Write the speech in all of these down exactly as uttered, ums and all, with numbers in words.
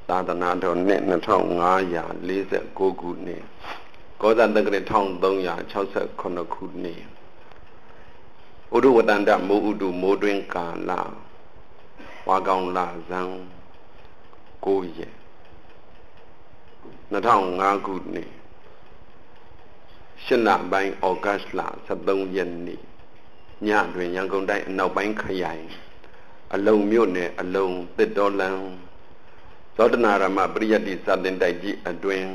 သာသနာတော်နှစ်နှစ်ထောင်ငါးရာလေးဆယ်ကိုးခုနှစ်ကောဇာတက္ကရာတစ်ထောင်သုံးရာခြောက်ဆယ်ခုနှစ်ခုနှစ်ဥဒ္ဓဝတ္တန္တမိုးဥဒ္ဓမိုးတွင်ကာလဝါကောင်လာဇန်ကိုးရက်နှစ်ထောင်ငါးခုနှစ်ရှစ်လပိုင်းဩဂတ်လဆယ်သုံးရက်နေ့ညတွင်ရန်ကုန်တိုင်းအနောက်ပိုင်းခရိုင်အလုံမြို့နယ်အလုံတစ်တော်လန်းသောတနာရမပရိယတ္တိစာသင်တိုက်ကြီးအတွင်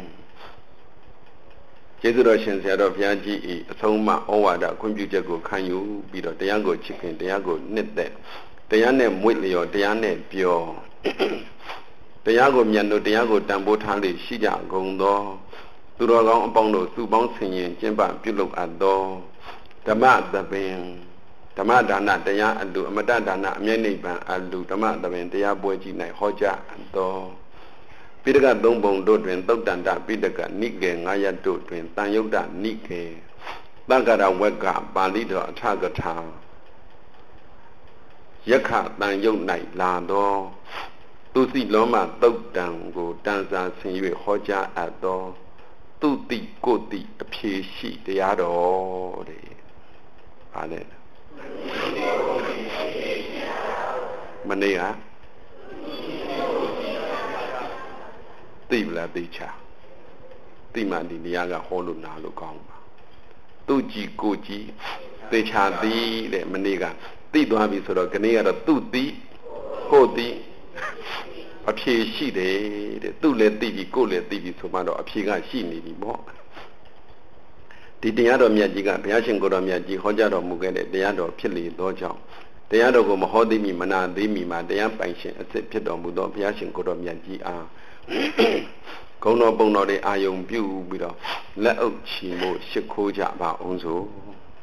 ကျေးဇူးတော်ရှင်ဆရာတော်ဘုရားကြီး၏အဆုံးအမဩဝါဒခွင့်ပြုချက်ကိုခံယူပြီးတော့တရားကိုချစ်ခင်တရားကိုနှစ်သက်တရားနဲ့မွေ့လျော်တရားနဲ့ပြောတရားကိုမြတ်လို့တရားကိုတန်ဖိုးထားလေရှိကြကုန်သောသူတော်ကောင်းအပေါင်းတို့စုပေါင်းဆင်ရင်ကျင့်ပပြုလုပ်အပ်သောဓမ္မသဘင်ဓမ္မဒါနတရားအလူအမတဒါနအမြဲနိဗ္ဗာန်အလူဓမ္မသဘင်တရားပွဲကြီး၌ဟောကြားအပ်သောပိဋကသုံးပုံတို့တွင်သုတ်တန္တပိဋကနိကေငါးရပ်တို့တွင်တန်ယုတ်တနိကေသက္ကရဝက်ကပါဠိတော်အထကထာယက္ခတန်ယုတ်၌လာသောသူစီလောမသုတ်တံကိုတန်စာဆင်၍ဟောကြားအပ်သောသူတိကိုတိအဖြေရှိတရားတော်တဲ့ဗါလဲမနေ့ကသိပလားသိချာသိမှဒီနေရာကဟောလို့နားလို့ကောင်းပါသူကြည်ကိုကြည်သိချာသည်တဲ့မနေ့ကသိသွားပြီဆိုတော့ခနေ့ကတော့သူသိကိုသိအဖြေရှိတယ်တဲ့သူလည်းသိပြီကိုလည်းသိပြီဆိုမှတော့အဖြေကရှိနေပြီပေါ့ဒီတရားတော်မြတ်ကြီးကဘုရားရှင်ကိုယ်တော်မြတ်ကြီးဟောကြားတော်မူခဲ့တဲ့တရားတော်ဖြစ်လေသောကြောင့်တရားတော်ကိုမဟောသိမီမနာသိမီမှာတရားပိုင်ရှင်အစစ်ဖြစ်တော်မူသောဘုရားရှင်ကိုယ်တော်မြတ်ကြီးအားဂုဏ်တော်ပုံတော်တွေအာယုံပြုပြီးတော့လက်အုပ်ချီမို့ရှ िख ိုးကြပါအောင်စို့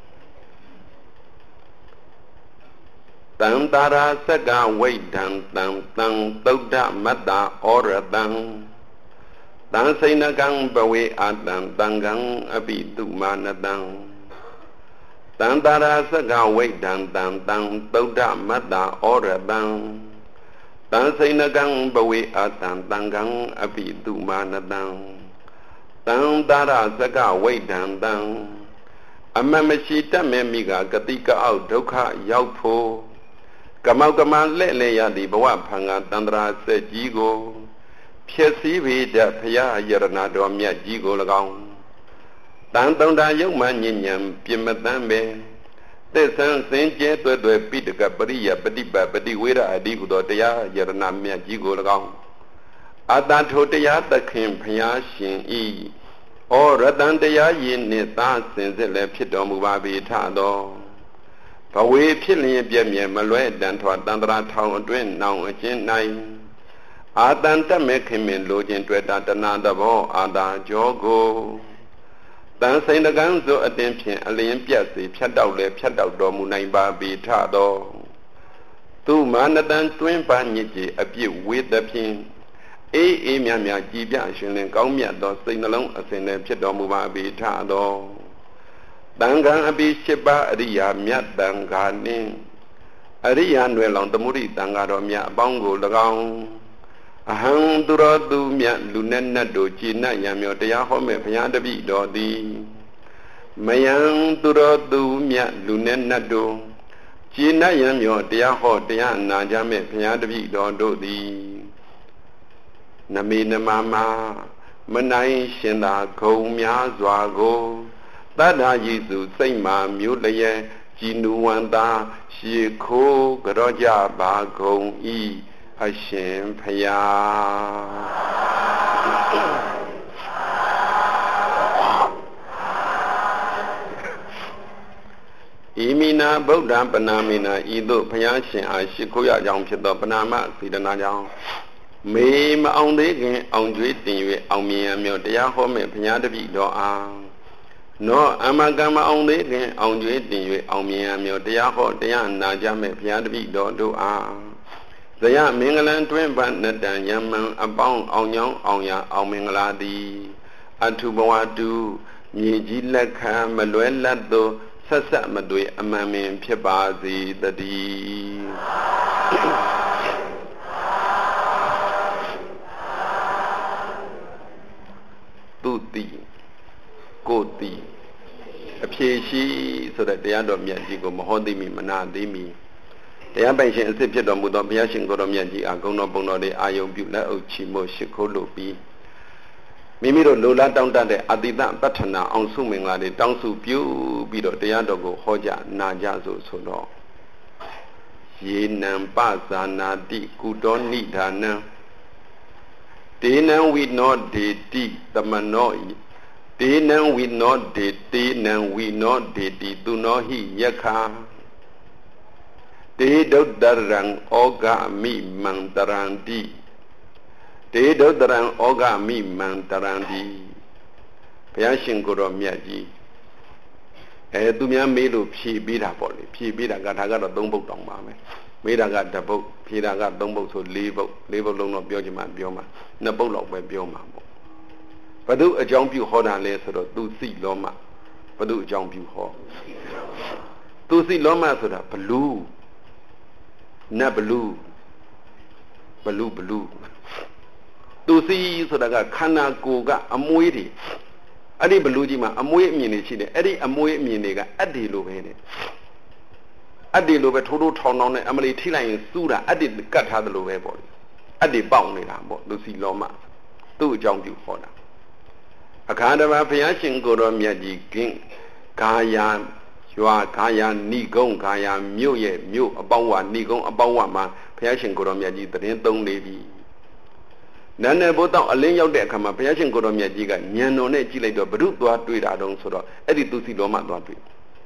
တံတာရာသက္ကဝိဒံတံတံသုဒ္ဓမတ္တဩရတံတံစိဏကံဘဝေအတံတံကံအပိတုမာနတံတံတာရာသက္ကဝိဒံတံတံသုဒ္ဓမတ္တဩရတံတံစိဏကံဘဝေအတံတံကံအပိတုမာနတံတံတာရာသက္ကဝိဒံတံအမမရှိတတ်မဲ့မိကဂတိကအောက်ဒုက္ခရောက်ဖို့ကမောက်ကမလှဲ့လေရသည့်ဘဝဖန်ကတန္တရာစက်ကြီးကိုဖြစ်စည်းပေတတ်ဘုရားယရဏတော်မြတ်ကြီးကို၎င်းတန်တုံတာယုတ်မှညဉ့်ညံပြမတမ်းပဲသစ္ဆန်းစင်ကျဲတွဲတွဲပိဋကပရိယပฏิပတ်ပฏิဝေရအဓိဟုသောတရားယရဏမြတ်ကြီးကို၎င်းအတ္တထိုတရားသခင်ဘုရားရှင်ဤဩရတန်တရားရည်နှင့်သာစင်စစ်လည်းဖြစ်တော်မူပါပေထသောဘဝေဖြစ်လျင်ပြည့်မြဲမလွဲတန်ထွာတန္တရာထောင်အတွင်းနောင်အချင်းနိုင်အာတန်တမဲ့ခင်မင်လိုခြင်းတွေ့တာတဏတဘောအာတာကြောကိုတန်စိန်တကန်းဆိုအတင်းဖြင့်အလင်းပြတ်စေဖြတ်တောက်လဲဖြတ်တောက်တော်မူနိုင်ပါပေထသောသူမာနတန်တွင်းပါညစ်ကြေအပြစ်ဝေသဖြင့်အေးအေးမြမြကြည်ပြရှင်လင်ကောင်းမြတ်သောစိတ်နှလုံးအစဉ်နဲ့ဖြစ်တော်မူပါပေထသောတန်ခံအပိရှိပါအရိယာမြတ်တန်ခါနှင့်အရိယာနွယ်လောင်သမုဒိတန်ခါတော်မြတ်အပေါင်းကို၎င်းအဟံသူတော်သူမြတ်လူနဲ့နတ်တို့ကြည်နတ်ရံမြောတရားဟောမဲ့ဘုရားတပည့်တော်သည်မယံသူတော်သူမြတ်လူနဲ့နတ်တို့ကြည်နတ်ရံမြောတရားဟောတရားနာကြမဲ့ဘုရားတပည့်တော်တို့သည်နမေနမမမနိုင်ရှင်သာဂုံများစွာကိုတတ္ထာယေစုစိတ်မာမျိုးလျက်ကြည်နူဝန္တာရှေခိုးကြောကြပါကုန်ဤအရှင်ဖယားဣမိနာဗုဒ္ဓပနာမိနာဤသို့ဘုရားရှင်အားရှ िख ိုးရကြောင်းဖြစ်သောပနာမစေတနာကြောင့်မေမအောင်သေးခင်အောင်ကျွေးတင်၍အောင်မြင်ရမြောတရားဟောမဲ့ဘုရားတပည့်တော်အားနောအမကမ္မအောင်သေးခင်အောင်ကျွေးတင်၍အောင်မြင်ရမြောတရားဟောတရားနာကြမဲ့ဘုရားတပည့်တော်တို့အားဇယမင်္ဂလံတွင်ပနတံယမံအပေါင်းအောင်ညောင်းအောင်ရအောင်မင်္ဂလာသည်အထုဘဝတုမြေကြီးလက်ခံမလွဲလတ်သောဆက်ဆက်မတွေ့အမှန်ပင်ဖြစ်ပါစေတည်း shi so thatတရားတော်မြတ်ကြီးကိုမဟောသိမီမနာသိမီတရားပိုင်ရှင်အစစ်ဖြစ်တော်မူသောဘုရားရှင်ကိုယ်တော်မြတ်ကြီးအားဂုဏ်တော်ပုံတော်တွေအာယုံပြုလက်အုပ်ချီမို့ရှိခိုးလို့ပြီးမိမိတို့လိုလားတောင်းတတဲ့အတိတပဋ္ဌနာအောင်စုမင်္ဂလာတွေတောင်းစုပြုပြီးတော့တရားတော်ကိုဟောကြားနာကြဆိုဆိုတော့ယေနံပဇာနာတိကုတောနိဒာနံတေနံဝိနောဒေတိသမနောတေနံဝိနောဒေတေနံဝိနောဒေတိသူနောဟိယက္ခာတေဒုဒ္ဒရံဩဃမိမန္တရန္တိတေဒုဒ္ဒရံဩဃမိမန္တရန္တိဘုရားရှင်ကိုယ်တော်မြတ်ကြီးအဲသူများမေးလို့ဖြေပေးတာပေါ့လေဖြေပေးတာကဒါကတော့သုံးပုဒ်တောင်ပါမယ်မေးတာကတစ်ပုဒ်ဖြေတာကသုံးပုဒ်ဆိုလေးပုဒ်လေးပုဒ်လုံးတော့ပြောချင်မှပြောမှာနှစ်ပုဒ်လောက်ပဲပြောမှာပေါ့ဘု து အကြောင်းပြုဟောတာလဲဆိုတော့သူစိလောမဘု து အကြောင်းပြုဟောသူစိလောမဆိုတာဘလူးနတ်ဘလူးဘလူးဘလူးသူစိဆိုတာကခန္ဓာကိုယ်ကအမွေးတွေအဲ့ဒီဘလူးကြီးမှာအမွေးအမြင်တွေရှိတယ်အဲ့ဒီအမွေးအမြင်တွေကအတ္တိလိုပဲနဲ့အတ္တိလိုပဲထိုးထိုးထောင်ထောင်နဲ့အမလီထိလိုက်ရင်စူးတာအတ္တိကတ်ထားသလိုပဲပေါ့လေအတ္တိပေါက်နေတာပေါ့သူစီလောမသူ့အကြောင်းပြုဟောတာအခါတပါဘုရားရှင်ကိုယ်တော်မြတ်ကြီးကင်းဂါယာရွာဂါယာဏိကုံဂါယာမြို့ရဲ့မြို့အပေါင်းဝဏိကုံအပေါင်းဝမှာဘုရားရှင်ကိုယ်တော်မြတ်ကြီးသတင်းသုံးနေပြီနန်းနယ်ဘုတော့အလင်းရောက်တဲ့အခါမှာဘုရားရှင်ကိုယ်တော်မြတ်ကြီးကညံတော်နဲ့ကြည့်လိုက်တော့ဘု து သွားတွေ့တာတုံးဆိုတော့အဲ့ဒီသူစီလောမသွားတွေ့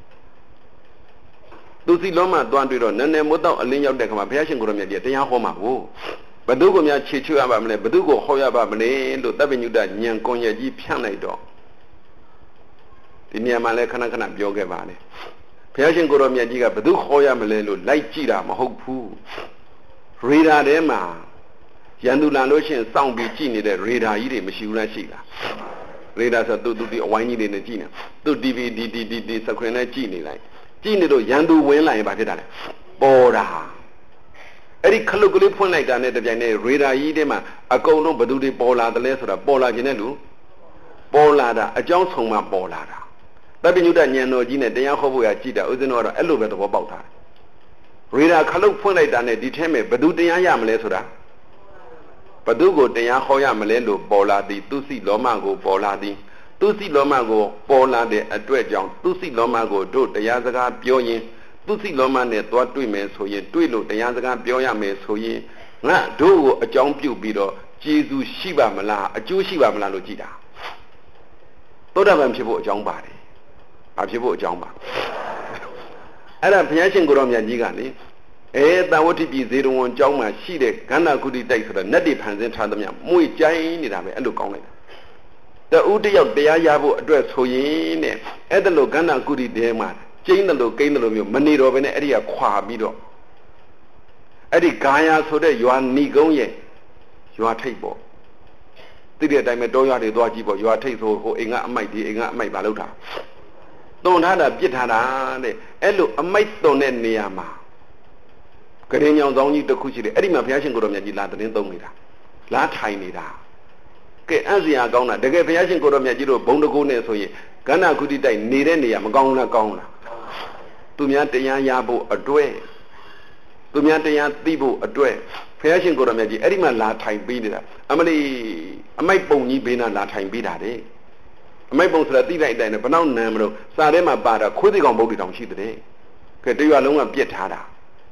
သူစီလောမသွားတွေ့တော့နန်းနယ်ဘုတော့အလင်းရောက်တဲ့အခါမှာဘုရားရှင်ကိုယ်တော်မြတ်ကြီးတရားဟောမှာကိုဘု து ကိုများခြေချွတ်ရပါမလဲဘု து ကိုဟောရပါမလဲလို့တပ်ပညုတညံကွန်ရကြီးဖြန့်လိုက်တော့ဒီနေရာမှာလည်းခဏခဏပြောခဲ့ပါလေဘုရားရှင်ကိုယ်တော်မြတ်ကြီးကဘု து ဟောရမလဲလို့လိုက်ကြည့်တာမဟုတ်ဘူးရေဒါထဲမှာရန်သူလာလို့ရှိရင်စောင့်ပြီးကြည့်နေတဲ့ရေဒါကြီးတွေမရှိဘူးလားရှိလားရေဒါဆိုသူသူဒီအဝိုင်းကြီးတွေနဲ့ကြည့်နေသူ တီ ဗီ ဒီဒီဒီဒီစခရင်နဲ့ကြည့်နေလိုက်ကြည့်နေတော့ရန်သူဝင်လာရင်ဘာဖြစ်တာလဲပေါ်တာအဲ့ဒီခလုတ်ကလေးဖွင့်လိုက်တာနဲ့တပြိုင်နက်ရေဒါကြီးထဲမှာအကုန်လုံးဘသူတွေပေါ်လာတယ်လဲဆိုတာပေါ်လာခြင်းနဲ့လူပေါ်လာတာအကြောင်းဆုံးမှပေါ်လာတာတပ်ပညုတညံတော်ကြီးနဲ့တရားဟောဖို့ရကြည့်တာဥစဉ်တော့အဲ့လိုပဲသဘောပေါက်တာရေဒါခလုတ်ဖွင့်လိုက်တာနဲ့ဒီထဲမှာဘသူတရားရမလဲဆိုတာဘသူကိုတရားဟောရမလဲလို့ပေါ်လာသည်သူစိလောမကိုပေါ်လာသည်သူစိလောမကိုပေါ်လာတဲ့အတွက်ကြောင့်သူစိလောမကိုတို့တရားစကားပြောရင်သူစိလောမနဲ့သွားတွေ့မယ်ဆိုရင်တွေ့လို့တရားစကားပြောရမယ်ဆိုရင်ငါတို့ကိုအကြောင်းပြုပြီးတော့ကျေးဇူးရှိပါမလားအကျိုးရှိပါမလားလို့ကြည်တာသောတာပန်ဖြစ်ဖို့အကြောင်းပါတယ်ဘာဖြစ်ဖို့အကြောင်းပါအဲ့ဒါဘုရားရှင်ကိုယ်တော်မြတ်ကြီးကလေအဲတာဝတိပြည်ဇေရဝံကျောင်းမှာရှိတဲ့ကန္နာကုတိတိုက်ဆိုတာနတ်တွေဖန်ဆင်းထားသမျှမွေကြိုင်းနေတာပဲအဲ့လိုကောင်းလိုက်တာတဦးတယောက်တရားရဖို့အတွက်ဆိုရင်တဲ့အဲ့ဒါလိုကန္နာကုတိတဲမှာကျင်းတယ်လို့ကိန်းတယ်လို့မျိုးမနေတော့ဘဲနဲ့အဲ့ဒီကခွာပြီးတော့အဲ့ဒီဂါယာဆိုတဲ့ရွာဏိကုံရဲ့ရွာထိပ်ပေါ့သိတဲ့အတိုင်းပဲတောရွာတွေသွားကြည့်ပေါ့ရွာထိပ်ဆိုဟိုအိမ်ကအမိုက်ဒီအိမ်ကအမိုက်ပါလို့တာသွန်ထားတာပြစ်ထားတာတဲ့အဲ့လိုအမိုက်သွန်တဲ့နေရာမှာကရင်ညောင်ဆောင်ကြီးတစ်ခုရှိတယ်အဲ့ဒီမှာဘုရားရှင်ကိုယ်တော်မြတ်ကြီးလာသတင်းသုံးနေတာလာထိုင်နေတာကဲအံ့စရာကောင်းတာတကယ်ဘုရားရှင်ကိုယ်တော်မြတ်ကြီးတို့ဘုံတကိုးနဲ့ဆိုရင်ကန္နာကုတိတိုက်နေတဲ့နေရာမကောင်းလားကောင်းလားသူများတရားရဖို့အတွက်သူများတရားသိဖို့အတွက်ဘုရားရှင်ကိုယ်တော်မြတ်ကြီးအဲ့ဒီမှာလာထိုင်ပေးနေတာအမလီအမိုက်ပုံကြီးဘေးနာလာထိုင်ပေးတာတဲ့အမိုက်ပုံဆိုတာသိလိုက်တဲ့အတိုင်းနဲ့ဘနောက်နံမလို့စာထဲမှာပါတာခွေးသိကောင်ဗုဒ္ဓတောင်ရှိတဲ့ကဲတရွာလုံးကပြစ်ထားတာ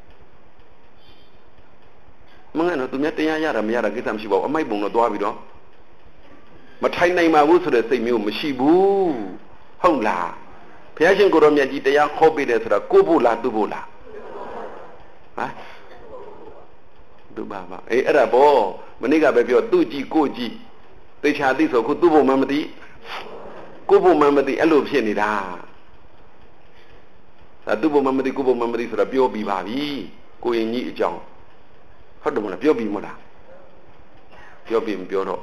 မငါတော့သူများတရားရတာမရတာကိစ္စမရှိပါဘူးအမိုက်ပုံတော့သွားပြီးတော့မထိုင်နိုင်ပါဘူးဆိုတဲ့စိတ်မျိုးမရှိဘူးဟုတ်လားဘုရားရှင်ကိုယ်တော်မြတ်ကြီးတရားခေါ်ပေးတယ်ဆိုတာကိုဖို့လားသူဖို့လားဟမ်သူပါပါအေးအဲ့ဒါပေါ့မနေ့ကပဲပြောသူ့ကြည့်ကိုကြည့်သိချာသိဆိုခုသူ့ဖို့မှမသိကိုဖို့မှမသိအဲ့လိုဖြစ်နေတာဒါသူ့ဖို့မှမသိကိုဖို့မှမသိဆိုတာပြောပြီးပါပြီကိုရင်ကြီးအကြောင်းဟုတ်တယ်မလားပြောပြီးမလားပြောပြီးမပြောတော့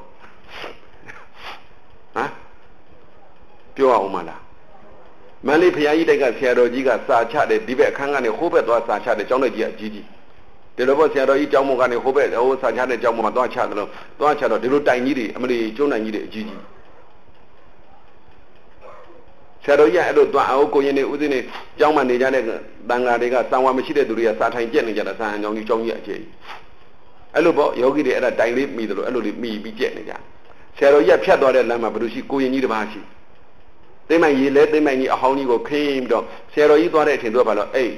ဟမ်ပြောအောင်မလားမန္တလေးဘုရားကြီးတိုက်ကဆရာတော်ကြီးကစာချတယ်ဒီဘက်အခန်းကနေဟိုးဘက်သွားစာချတယ်ကျောင်းတော်ကြီးအကြီးကြီးဒီလိုပေါ့ဆရာတော်ကြီးကျောင်းမကနေဟိုးဘက်ဟိုစာချတဲ့ကျောင်းမှာသွားချတယ်လို့သွားချတော့ဒီလိုတိုင်ကြီးတွေအမလီကျွန်းတိုင်ကြီးတွေအကြီးကြီးဆရာတော်ကြီးအဲ့လိုသွားအောင်ကိုရင်နေဦးစင်းနေကျောင်းမှာနေကြတဲ့တန်ဃာတွေကသံဝါမရှိတဲ့သူတွေကစာထိုင်ကျက်နေကြတာစာဟန်ကြောင့်ကြီးကျောင်းကြီးအခြေအဲ့လိုပေါ့ယောဂီတွေအဲ့ဒါတိုင်လေးမိတယ်လို့အဲ့လိုလေးမိပြီးကျက်နေကြဆရာတော်ကြီးဖြတ်သွားတဲ့လမ်းမှာဘယ်လိုရှိကိုရင်ကြီးတစ်ပါးရှိသိမ့်မိုင်ရေလဲသိမ့်မိုင်ကြီးအဟောင်းကြီးကိုခင်းပြီးတော့ဆရာတော်ကြီးသွားတဲ့အချိန်သူကဘာလို့အေး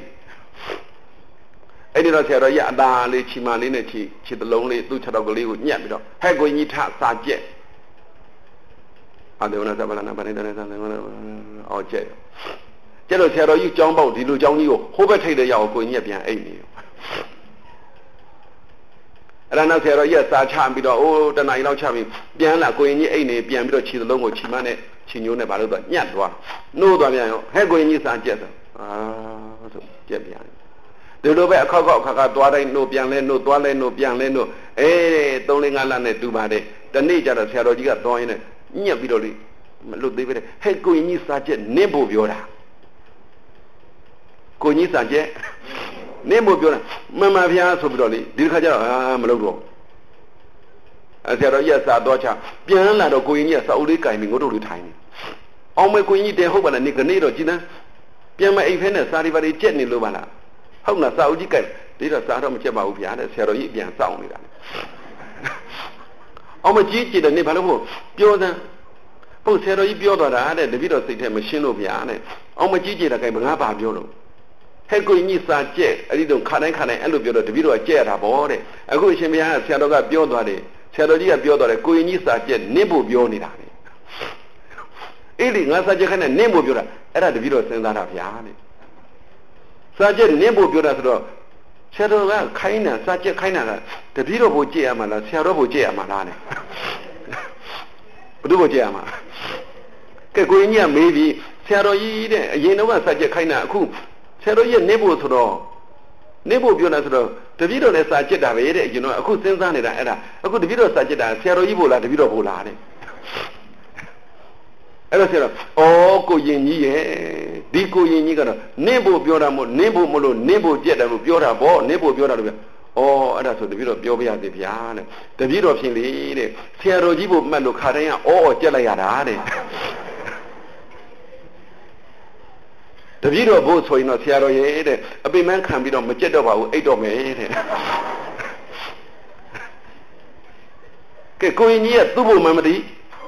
အဲ့ဒီတော့ဆရာတော်ကြီးအသာလေးချီမလေးနဲ့ချီချီတလုံးလေးသူ့ခြေထောက်ကလေးကိုညှက်ပြီးတော့ဟဲ့ကိုကြီးထစာကျက်အဒေဝနာသဗ္ဗလနာဗနိဒနေသံသံအော်ကျက်ကျက်လို့ဆရာတော်ကြီးကြောင်းပေါက်ဒီလိုကြောင်းကြီးကိုဟိုးဘက်ထိတ်တဲ့ရောက်ကိုကြီးပြန်အိတ်နေအဲ့ဒါနောက်ဆရာတော်ကြီးစာချပြီးတော့အိုးတနားရီလောက်ချပြီးပြန်လာကိုကြီးအိတ်နေပြန်ပြီးတော့ခြေတလုံးကိုချီမနဲ့ချီညိုးနဲ့ဘာလို့တော့ညှက်သွားနှိုးသွားပြန်ရောဟဲ့ကိုကြီးစာကျက်ဆိုအာဆိုကျက်ပြန်ဒီလိုပဲအခါခေါက်အခါခါသွားတိုင်းနှိုးပြန်လဲနှိုးသွားလဲနှိုးပြန်လဲနှိုးအေးသုံးလေးငါးလနဲ့တူပါတယ်တနေ့ကျတော့ဆရာတော်ကြီးကသွားရင်းနဲ့ညက်ပြီးတော့လေမလွတ်သေးပဲဟဲ့ကိုကြီးစာကျက်နင်းဖို့ပြောတာကိုကြီးစာကျက်နင်းဖို့ပြောတာမှန်ပါဗျာဆိုပြီးတော့လေဒီခါကျတော့အာမလုပ်တော့အဲဆရာတော်ကြီးကစာတော့ချပြန်လာတော့ကိုကြီးကစာအုပ်လေးကင်ပြီးငို့တို့လေးထိုင်နေအောင်မေကိုကြီးတဲဟုတ်ပါလားနေကနေတော့ကြည်တန်းပြန်မအိမ်ဖဲနဲ့စာရီပါရီကျက်နေလို့ပါလားဟုတ်လားစာအုပ်ကြီးကင်ဒီတော့စာတော့မကျက်ပါဘူးဗျာတဲ့ဆရာတော်ကြီးပြန်စောင့်နေတာအောင်မကြီးကြည့်တယ်နေဘာလို့ဖို့ပြောစမ်းဟုတ်ဆရာတော်ကြီးပြောသွားတာတဲ့တပည့်တော်စိတ်ထဲမရှင်းလို့ဗျာတဲ့အောင်မကြီးကြည့်တာကဲငါဘာပြောလို့ဟဲ့ကိုကြီးစာကျက်အဲ့ဒီတော့ခါတိုင်းခါတိုင်းအဲ့လိုပြောတော့တပည့်တော်ကကျက်ရတာပေါ့တဲ့အခုအရှင်ဘုရားကဆရာတော်ကပြောသွားတယ်ဆရာတော်ကြီးကပြောသွားတယ်ကိုကြီးစာကျက်နင့်ဖို့ပြောနေတာလေအဲ့ဒီငါစာကျက်ခနဲ့နင့်ဖို့ပြောတာအဲ့ဒါတပည့်တော်စဉ်းစားတာဗျာတဲ့စာကျက်နင့်ဖို့ပြောတာဆိုတော့ဆရာတော်ကခိုင်းတာစာကျက်ခိုင်းတာကတပည့်တော်ဖို့ကြည့်ရမှာလားဆရာတော်ဖို့ကြည့်ရမှာလားနဲ့ဘယ်သူဖို့ကြည့်ရမှာကဲကိုကြီးကမေးပြီးဆရာတော်ကြီးတဲ့အရင်တော့ကစာကျက်ခိုင်းတာအခုဆရာတော်ကြီးနေဖို့ဆိုတော့နေဖို့ပြောတာဆိုတော့တပည့်တော်လည်းစာကျက်တာပဲတဲ့ကျွန်တော်အခုစဉ်းစားနေတာအဲ့ဒါအခုတပည့်တော်စာကျက်တာဆရာတော်ကြီးဖို့လားတပည့်တော်ဖို့လားတဲ့အဲ့တော့ဆရာတော်ဩကိုရင်ကြီးရဲ့ဒီကိုရင်ကြီးကတော့နင့်ဖို့ပြောတာမို့နင့်ဖို့မလို့နင့်ဖို့ကြက်တယ်လို့ပြောတာပေါ့နင့်ဖို့ပြောတာလို့ပြောဩအဲ့ဒါဆိုတပည့်တော်ပြောပြရသေးဗျာတဲ့တပည့်တော်ဖြစ်လေတဲ့ဆရာတော်ကြီးဖို့မှတ်လို့ခါတိုင်းကဩဩကြက်လိုက်ရတာတဲ့တပည့်တော်ဖို့ဆိုရင်တော့ဆရာတော်ရဲ့တဲ့အပိမန်းခံပြီးတော့မကြက်တော့ပါဘူးအိတ်တော့မယ်တဲ့ကဲကိုရင်ကြီးကသူ့ဖို့မှမသိ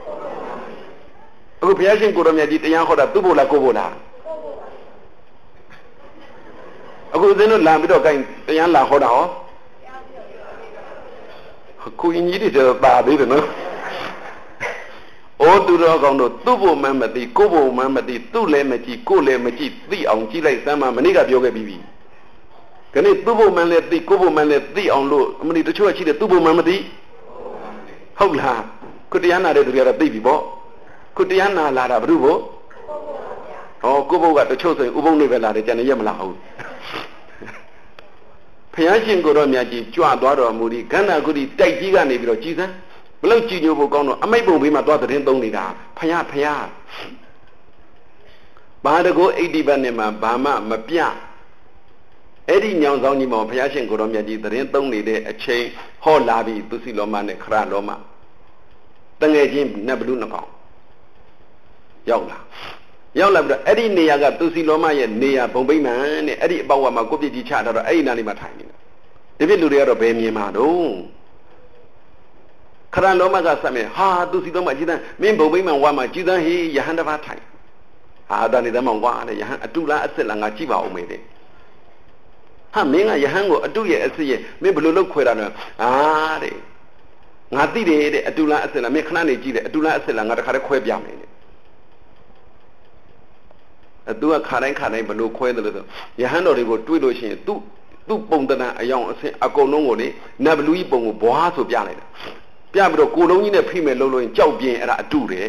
အခုဘုရားရှင်ကိုတော်မြတ်ကြီးတရားဟောတာသူ့ဖို့လားကိုဖို့လားအခုဦးဇင်းတို့လာပြီးတော့ gain တရားလာဟောတာဟောကိုရင်ကြီးတွေတော့ပါသေးတယ်နော်ဩသူတော်ကောင်းတို့သူ့ဖို့မှမသိကိုဖို့မှမသိသူ့လည်းမကြည့်ကိုလည်းမကြည့်သိအောင်ကြည့်လိုက်စမ်းပါမနေ့ကပြောခဲ့ပြီးပြီခဏသူ့ဖို့မှလည်းသိကိုဖို့မှလည်းသိအောင်လို့အမလီတချို့ကရှိတယ်သူ့ဖို့မှမသိဟုတ်လားခုတရားနာတဲ့သူတွေကတော့သိပြီပေါ့ခုတရားနာလာတာဘုရုဖို့ဟောကိုဖို့ကတချို့ဆိုရင်ဥပုံတွေပဲလာတယ်ကျန်နေရမလားဟုတ်ဘုရားရှင်ကိုတော်မြတ်ကြီးကြွသွားတော်မူဒီခန္ဓာကုတိတိုက်ကြီးကနေပြီးတော့ကြည်စမ်းဘလို့ကြည်ညိုဖို့ကောင်းတော့အမိတ်ပုံဘေးမှာသွားသတင်းသုံးနေတာဖယားဖယားဘာတကောအိဋ္ဌိပတ်နဲ့မှဘာမှမပြအဲ့ဒီညောင်ဆောင်ကြီးမှာဘုရားရှင်ကိုတော်မြတ်ကြီးသတင်းသုံးနေတဲ့အချိန်ဟောလာပြီသူစီလောမနဲ့ခရလောမတငယ်ချင်းနတ်ဘလူနှကောင်ရောက်လာရောက်လာပြီးတော့အဲ့ဒီနေရာကသူစီလောမရဲ့နေရာဘုံပိမှန်နဲ့အဲ့ဒီအပေါဝါမှာကိုပြည့်ကြီးချတော့အဲ့ဒီနားလေးမှာထိုင်နေတာဒီပြည့်လူတွေကတော့ဘယ်မြင်မှာတော့ခရလောမကဆက်မယ်ဟာသူစီလောမကြည်တန်းမင်းဘုံပိမှန်ဝါမှာကြည်တန်းဟေးယဟန်တစ်ပါးထိုင်ဟာဒါနေသမဝါနဲ့ယဟန်အတုလားအစ်စ်လားငါကြည့်ပါဦးမေတဲ့ဟာမင်းကယဟန်ကိုအတုရဲ့အစ်စ်ရဲ့မင်းဘယ်လိုလုပ်ခွဲတာလဲအာတဲ့ငါသိတယ်တဲ့အတုလားအစ်စ်လားမင်းခဏနေကြည့်တယ်အတုလားအစ်စ်လားငါတခါတည်းခွဲပြမယ်တဲ့အတူကခါတိုင်းခါတိုင်းဘယ်လိုခွဲတယ်လို့ဆိုယဟန်တော်တွေကိုတွေးလို့ရှိရင်သူ့သူ့ပုံတဏအယောင်အဆင့်အကုန်လုံးကိုလေနတ်ဘလူကြီးပုံကိုဘွားဆိုပြလိုက်တာပြပြီးတော့ကိုလုံးကြီးနဲ့ဖိမယ်လို့လို့ရင်ကြောက်ပြင်းအဲ့ဒါအတုတယ်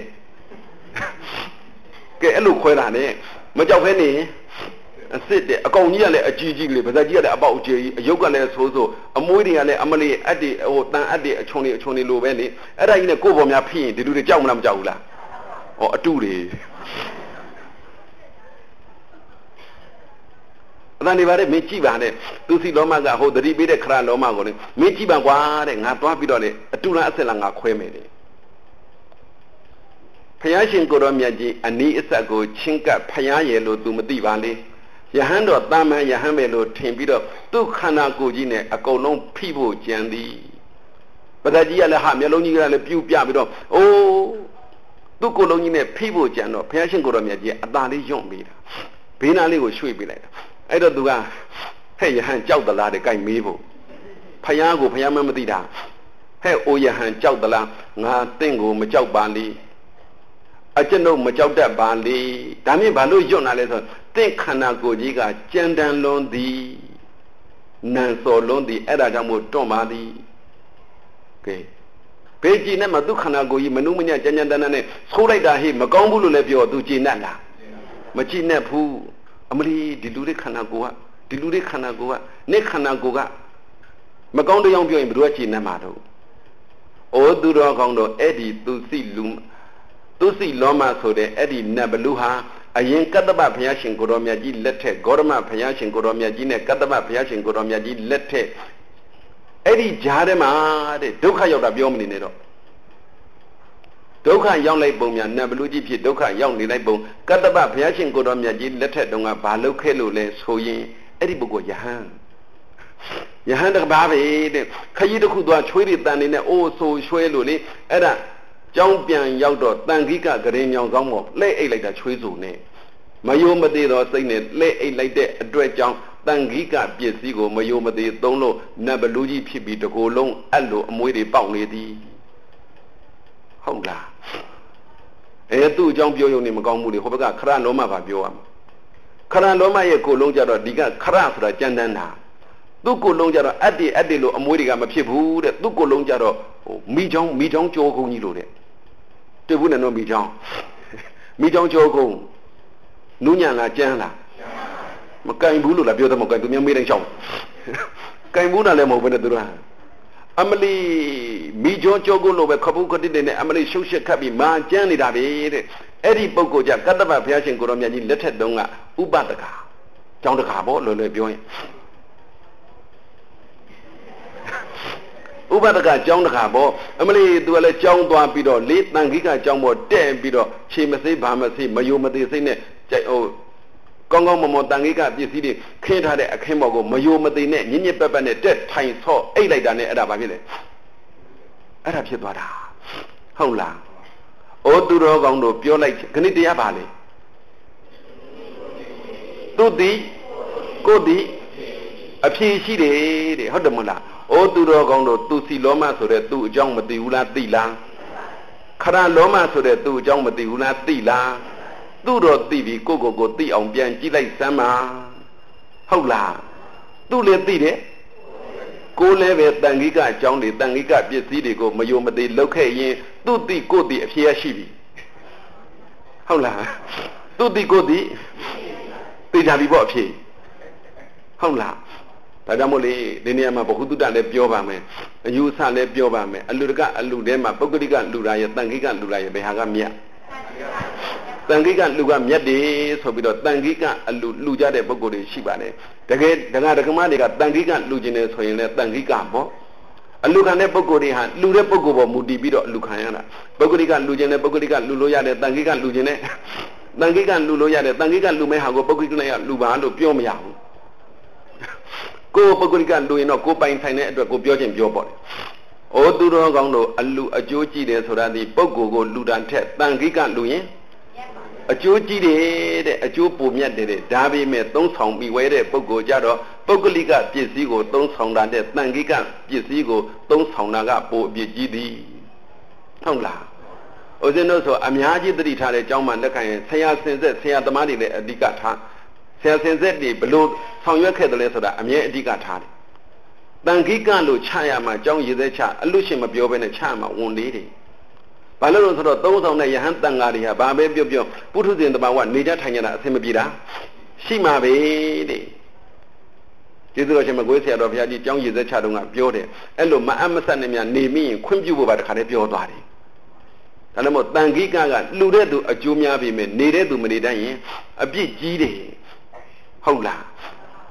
ကဲအဲ့လိုခွဲတာနဲ့မကြောက်ဖဲနေအစ်စ်တဲ့အကောင်ကြီးကလည်းအကြီးကြီးလေဗဇက်ကြီးကလည်းအပေါက်အကျယ်ကြီးအယုတ်ကလည်းဆိုးဆိုးအမွှေးတွေကလည်းအမလေးအက်တွေဟိုတန်အက်တွေအချုံတွေအချုံတွေလိုပဲလေအဲ့ဒါကြီးနဲ့ကိုယ်ပေါ်များဖိရင်ဒီလူတွေကြောက်မလားမကြောက်ဘူးလားဟောအတုတွေအတန်ဒီပါတဲ့မင်းကြည့်ပါနဲ့သူစီလောမကဟိုသတိပေးတဲ့ခရလောမကိုလေမင်းကြည့်ပါကွာတဲ့ငါသွားပြီးတော့လေအတူလားအဆက်လားငါခွဲမယ်တဲ့ဘု Payashin Goromiaji, Ani Isago, Chinka, Payayelo, Dumadivali, Yahando, Dama, Yahamelo, Timbido, Tukana Gojine, a colon people, Jandi. But I dear Laham, Yalonia, the Pew Piabido, oh, Tukolonine, people, Jano, Payashin Goromiaji, Adali Young Bida. Pinali was sweet be like. I don't do that. Hey, Yahan Jow the lad, the guy Mevo. Payago, Payamadida. Hey, oh, Yahan Jow the la, Na Tingo, Majau Bali. I don't know Majau that Bali. Dami Balu Jonalison. Think Hanago Jiga, Jandan Londi. Nanso Londi, Edadamo Tomadi. Okay. Peji Nama Dukanago, Manumia Jandanane, Skolada him, Magambulu Levio, Dujinala. Machine Poo, Amri, Dilude Kanagoa, Dilude Kanagoa, Ne Kanagoga. Magondo Young Bio in Bruachi Namato. O Duragondo, Eddie, to see Lum, to see Loma so the Eddie Nabaluha, a yen Kataba Payashin Goromiaji lette, Gorma Payashin Goromiajine, Kataba Payashin Goromiaji lette, Eddie Jarema, the Doka Yoga Biominero. Doka young like bone, Nabaluji, Doka young like bone, Kataba Payashin Goromiaji lette, Donga Balo Kelo, so yin, Eddie Bogo Yahan. Yahan the Babi, Kayido Kudwa, Chwiri than in the old so Shweluli, Edda, Jompian Yaudo, Tangika, Garin Young Gomo, lay a like that Chwizune. Mayoma de or saying it, lay a like that, a dread young, Tangika, Piesigo, Mayoma de Dono, Nabaluji, Pibi, to go long, Allo, Moidi, Bounty. Hola. E tu Jompio in Magomudi, Hobaga, Kranoma Babioam. Kranoma Yako Longa, Diga, Krasra, Jandana. Duko Longjaro, Addi, Adilo, Amuriga, Mapibu, Duko Longjaro, Mijong, Mijong Jogo, you do it. They wouldn't know Mijong. Mijong Jogo, Nunyana, Jana. Makai Bulu, la Biota Moka, to me, meeting shop. Kaimuna Lemo, when the Dura. Amali, Mijong Jogo, no, Kabuka did an Amali Shusha Kabi, Ma, Jani David, Eddie Bogoja, Kataba Piashin Goromiaji, let it donga, Ubataka. Down the cabo, Lolo Bioin. Ubataga John the Cabo, Emily do a John Dwan Pido, late Nangika John or ten Pido, Chimasi, Bamasi, Mayuma de Sine, J.O. Congo Momo Tangika, the city, can't have a Kemogo, Mayuma de Net, Nini Pepane, dead time saw, a like an Arabile. Arabia. Hola. O Duro Gondo, pure like Canidia Valley. Do the Godi, a P C D, Hodamula. O Duro Gondo, to see Loma so that two John Matiula Dila. Kara Loma so that two John Matiula Dila. Duro T V, Coco Goti on Bianchi like Sama. Hola. Do let it. Go leve Tangika, John the Tangika, Piesidigo, Mayoma de Loke, do the Godi, Pia Shibi. Hola. Do the Godi. Tijabi Bopi. Hola. Tadamoli, the name of Hududa de Biobame, and you saw Le Biobame, a Lurga, a Ludema, Pogodiga, Luraya, Tangika, Luraya, Behagamia. Tangika, Lugamia de Sobido, Tangika, a Luja de Bogodi, Shibane. The gate, the Nadakamadiga, Tangika, Lugines, Tangika, Bo. A Lucane Bogodi, Lude Bogobo, Mudibido, Lucana. Bogodiga, Lugene, Bogodiga, Luloya, Tangika, Lugene. Tangika, Luloya, Tangika, Lumehago, Bogina, Lubano, Piomia. Go Pogurigan doing no go by internet to go build in your body. O Duro Gondo, a Lu, a Joji de Soradi, Bogo, Ludan Tet, Tangigan Louis. A Joji de a Jopo Miat de Davi met don't sound me waited, Bogo Jado, Bogoliga, Piesigo, don't sound that Tangigan, Piesigo, don't sound Naga, Bo Bigidi. Tongla. O then also, Amiaji the retired Jauman, the kind, Saya Sense, Saya the Madi, a Digata. Sense below Song Kedle so that Amia Digatari. Tangika Lu Chayama, John Yecha, a Lucian of Bioben and Chama, one lady. Palaros of those on the Yahan Tangaria, Babe Bio, put in the one Nija Tangana, Semabida. Shima Bede. This was a Magosia of Yadi, John Yecha, Biode, and Lo Maamasanamia, Nemi, Quimbu by the Caribio Dari. Talamo Tangika, Ludedu, a Jumia Bime, needed to Medidain, a big G. Hola.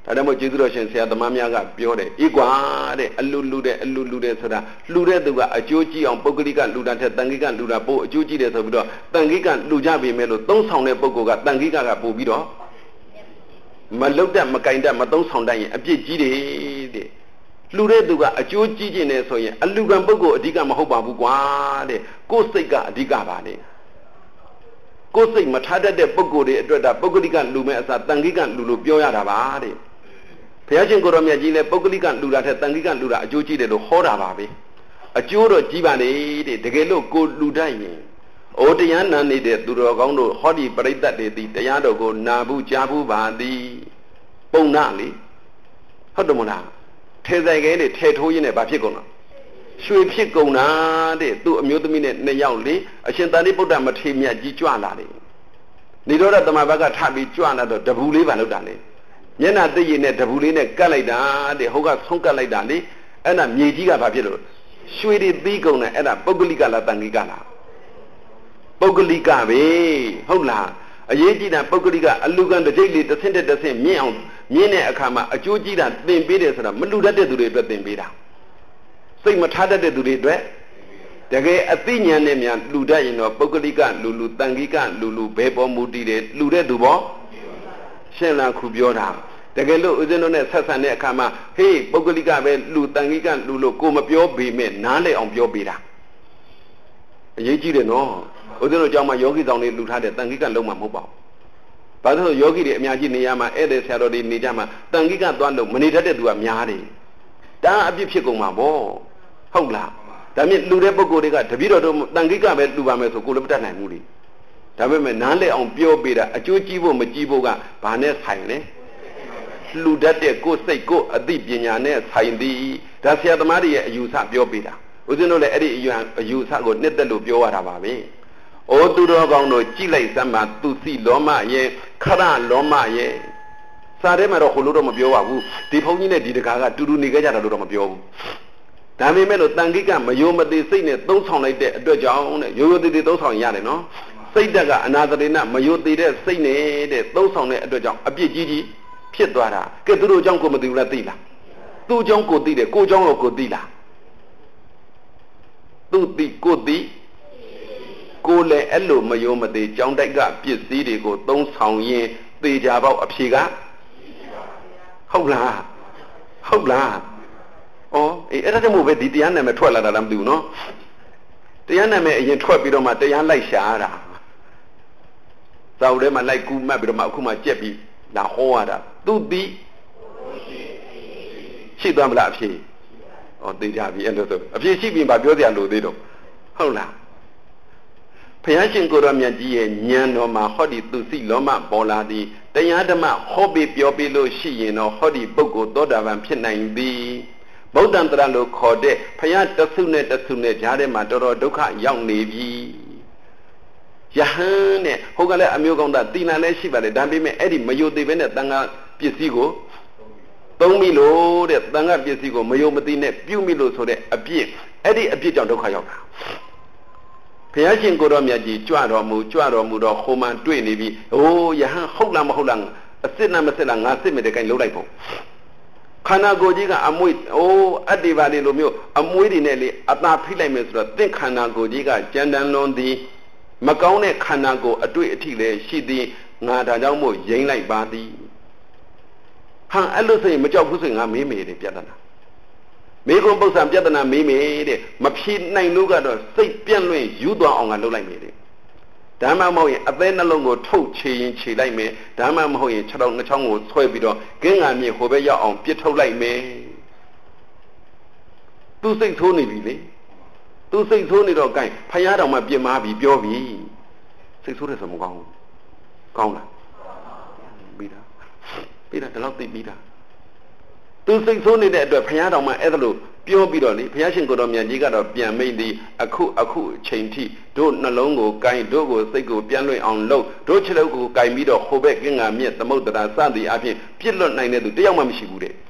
ဒါကြောင့်မို့ကျေးဇူးတော်ရှင်ဆရာသမားများကပြောတယ်ဤကွာတဲ့အလူလူတဲ့အလူလူတဲ့ဆိုတာလူတဲ့သူကအကျိုးကြည့်အောင်ပုဂ္ဂလိကလူတာထက်တန်ခိကလူတာပို့အကျိုးကြည့်တယ်ဆိုပြီးတော့တန်ခိကလူကြပြီမဲ့လို့သုံးဆောင်တဲ့ပုဂ္ဂိုလ်ကတန်ခိကကပို့ပြီးတော့မလုတ်တတ်မကင်တတ်မသုံးဆောင်တတ်ရင်အပြစ်ကြီးတယ်တဲ့လူတဲ့သူကအကျိုးကြည့်ခြင်းနဲ့ဆိုရင်အလူကံပုဂ္ဂိုလ်အဓိကမဟုတ်ပါဘူးကွာတဲ့ကိုယ်စိတ်ကအဓိကပါတဲ့ကိုယ်စိတ်မထားတတ်တဲ့ပုဂ္ဂိုလ်တွေအတွက်ဒါပုဂ္ဂလိကလူမဲ့အစားတန်ခိကလူလို့ပြောရတာပါတဲ့ဘုရားရှင်ကိုရောမြတ်ကြီးလည်းပုဂ္ဂလိကလူတာထက်တန်ခိကလူတာအကျိုးကြီးတယ်လို့ဟောတာပါပဲအကျိုးတော့ကြီးပါလေတဲ့တကယ်လို့ကိုလူတတ်ရင်ဩတရားနာနေတဲ့သူတော်ကောင်းတို့ဟောဒီပရိသတ်တွေသည်တရားတော်ကိုနာဘူးကြားဘူးပါသည်ပုံနာလေဟုတ်တယ်မလားထဲဆိုင်ကဲနဲ့ထဲထိုးရင်းနဲ့ဘာဖြစ်ကုန်လားရွှေဖြစ်ကုန်တာတဲ့သူ့အမျိုးသမီးနဲ့နှစ်ယောက်လေအရှင်သာရိပုတ္တမထေရမြတ်ကြီးကြွလာတယ်နိရောဓသမဘကထပြီးကြွလာတော့တဘူးလေးပါလောက်တာလေမျက်နှာသိရည်နဲ့တဘူးလေးနဲ့ကတ်လိုက်တာတဲ့ဟိုကဆုံးကတ်လိုက်တာလေအဲ့ဒါမြေကြီးကဘာဖြစ်လို့ရွှေတွေသီးကုန်တယ်အဲ့ဒါပုဂ္ဂလိကလားတန်ခိကလားပုဂ္ဂလိကပဲဟုတ်လားအရေးကြီးတာပုဂ္ဂလိကအလူကံတစ်ကြိတ်လေးတစ်ဆင့်တစ်ဆင့်မြင့်အောင်မြင့်တဲ့အခါမှာအကျိုးကြီးတာသင်ပေးတယ်ဆိုတာမလူတတ်တဲ့သူတွေအတွက်သင်ပေးတာစိတ်မထားတတ်တဲ့သူတွေအတွက်တကယ်အသိဉာဏ်နဲ့များလူတတ်ရင်တော့ပုဂ္ဂလိကလူလူတန်ခိကလူလူဘယ်ပေါ်မူတည်တယ်လူတဲ့သူပေါ်ရှင်းလာခုပြောတာတကယ်လို့ဦးဇင်းတို့နဲ့ဆက်ဆံတဲ့အခါမှာဟေးပုဂ္ဂလိကပဲလူတန်ခိကလူလို့ကိုမပြောပေမဲ့နားလည်အောင်ပြောပေးတာအရေးကြီးတယ်နော်ဦးဇင်းတို့ကြောင့်မှယောဂီဆောင်တွေလူထားတဲ့တန်ခိကလုံးမှမဟုတ်ပါဘူး။ဘာလို့ယောဂီတွေအများကြီးနေရမှာဧည့်သည်ဆရာတော်တွေနေကြမှာတန်ခိကသွားလို့မနေတတ်တဲ့သူကများတယ်။ဒါအပြစ်ဖြစ်ကုန်မှာပေါ့။ဟုတ်လား။ဒါမြင့်လူတဲ့ပုဂ္ဂိုလ်တွေကတပည့်တော်တို့တန်ခိကပဲလူပါမယ်ဆိုကိုလည်းမတတ်နိုင်ဘူးလေ။ဒါပေမဲ့နားလည်အောင်ပြောပေးတာအကျိုးကြီးဖို့မကြီးဖို့ကဘာနဲ့ဆိုင်လဲ။လူတတ်တဲ့ကိုယ်စိတ်ကိုယ်အသိပညာနဲ့ဆိုင်သည်။ဒါဆရာသမားတွေရဲ့အယူဆပြောပေးတာ။ဦးဇင်းတို့လည်းအဲ့ဒီအယူအယူဆကိုနှစ်သက်လို့ပြောရတာပါပဲ။ဩသူတော်ကောင်းတို့ကြည်လိုက်စမ်းပါသူစီလောမရဲ့ခရလောမရဲ့စာထဲမှာတော့ဟိုလိုတော့မပြောပါဘူးဒီဘုန်းကြီးနဲ့ဒီတကားကတူတူနေကြကြတာလို့တော့မပြောဘူးဒါပေမဲ့လို့တန်ခိကမယုံမသိစိတ်နဲ့သုံးဆောင်လိုက်တဲ့အတွက်ကြောင့်တဲ့ရိုးရိုးသေးသေးသုံးဆောင်ရတယ်နော်စိတ်တက်ကအနာသရေနမယုံသေးတဲ့စိတ်နဲ့တဲ့သုံးဆောင်တဲ့အတွက်ကြောင့်အပြစ်ကြီးကြီးဖြစ်သွားတာကဲသူတို့အကြောင်းကိုမသိဘူးလားသိလားသူ့အကြောင်းကိုသိတယ်ကိုအကြောင်းကိုကိုသိလားသူသိကိုသိကိုလည်းအဲ့လိုမယုံမသိကြောင်းတိုက်ကပစ္စည်းတွေကိုသုံးဆောင်ရင်သေချာပေါက်အဖြေကဟုတ်လားဟုတ်လားဩအေးအဲ့ဒါကြောင့်မို့ပဲဒီတရားနာမည်ထွက်လာတာလားမသိဘူးနော်တရားနာမည်အရင်ထွက်ပြီးတော့မှတရားလိုက်ရှာရတာဇောက်ထဲမှာလိုက်ကူးမှတ်ပြီးတော့မှအခုမှကြက်ပြီးလာဟောရတာသူသိရှိသွားမလားအဖြေဩသေချာပြီအဲ့လိုဆိုအဖြေရှိပြီဘာပြောစရာလိုသေးတော့ဟုတ်လားဘုရားရှင်ကိုရောမြတ်ကြီးရဲ့ဉာဏ်တော်မှာဟောဒီသူစီလောမပေါ်လာသည်တရားဓမ္မဟောပြီးပြောပြီးလို့ရှိရင်တော့ဟောဒီပုဂ္ဂိုလ်သောတာပန်ဖြစ်နိုင်သည်ဗုဒ္ဓံတရလို့ခေါ်တဲ့ဘုရားတဆုနဲ့တဆုနဲ့ကြားထဲမှာတော်တော်ဒုက္ခရောက်နေပြီယဟန်နဲ့ဟိုကလည်းအမျိုးကောင်းသားတိနာလည်းရှိပါလေဒါပေမဲ့အဲ့ဒီမယုံသေးပဲနဲ့တန်ခါပစ္စည်းကိုသုံးပြီလို့တဲ့တန်ခါပစ္စည်းကိုမယုံမသိနဲ့ပြုမိလို့ဆိုတဲ့အပြစ်အဲ့ဒီအပြစ်ကြောင့်ဒုက္ခရောက်တာဘုရားရှင်ကိုရောမြတ်ကြီးကြွတော်မူကြွတော်မူတော့ဟိုမှတွေ့နေပြီအိုးယဟန်ဟုတ်လားမဟုတ်လားအစစ်နဲ့မစစ်လားငါစစ်မဲ့တဲ့ကိုင်းလုံးလိုက်ဖို့ခန္ဓာကိုယ်ကြီးကအမွေးအိုးအတ္တိပါလေးလိုမျိုးအမွေးတွေနဲ့လေအသာဖိလိုက်မယ်ဆိုတော့သင်ခန္ဓာကိုယ်ကြီးကကြမ်းတမ်းလွန်သည်မကောင်းတဲ့ခန္ဓာကိုယ်အတွေ့အထိလည်းရှိသည်ငါဒါကြောင့်မို့ယိမ့်လိုက်ပါသည်ဟာအဲ့လိုဆိုရင်မကြောက်ဘူးဆိုရင်ငါမေးမေးတယ်ပြတ်တာမေကုံပု္ပ္ပံပြဿနာမေးမေးတဲ့မဖြေနိုင်လို့ကတော့စိတ်ပြန့်လွင့်ယူသွားအောင်ကလုပ်လိုက်မယ်တဲ့ဓမ္မမဟုတ်ရင်အသေးနှလုံးကိုထုတ်ချေရင်ခြေလိုက်မယ်ဓမ္မမဟုတ်ရင်ခြေထောက်နှချောင်းကိုဆွဲပြီးတော့ကင်းငါမြေဟိုဘက်ရောက်အောင်ပြစ်ထုတ်လိုက်မယ်သူစိတ်ဆိုးနေပြီလေသူစိတ်ဆိုးနေတော့ gain ဖယားတော်မှပြင်မာပြီပြောပြီစိတ်ဆိုးတယ်ဆိုမကောင်းဘူးကောင်းလားပြီးတာပြီးတာဒီလောက်သိပြီးတာသူစိတ်ဆိုးနေတဲ့အတွက်ဘုရားတော်မှအဲ့ဒါလို့ပြောပြီးတော့လေဘုရားရှင်ကိုယ်တော်မြတ်ကြီးကတော့ပြန်မိတ်သည်အခုအခုအချိန်ထိတို့နှလုံးကိုကိုင်တို့ကိုစိတ်ကိုပြန်လွင့်အောင်လုပ်တို့ခြေလုံးကိုကိုင်ပြီးတော့ဟိုဘက်ကင်းငါမြက်သမုဒ္ဒရာစသည်အပြင်ပြစ်လွတ်နိုင်တဲ့သူတယောက်မှမရှိဘူးတဲ့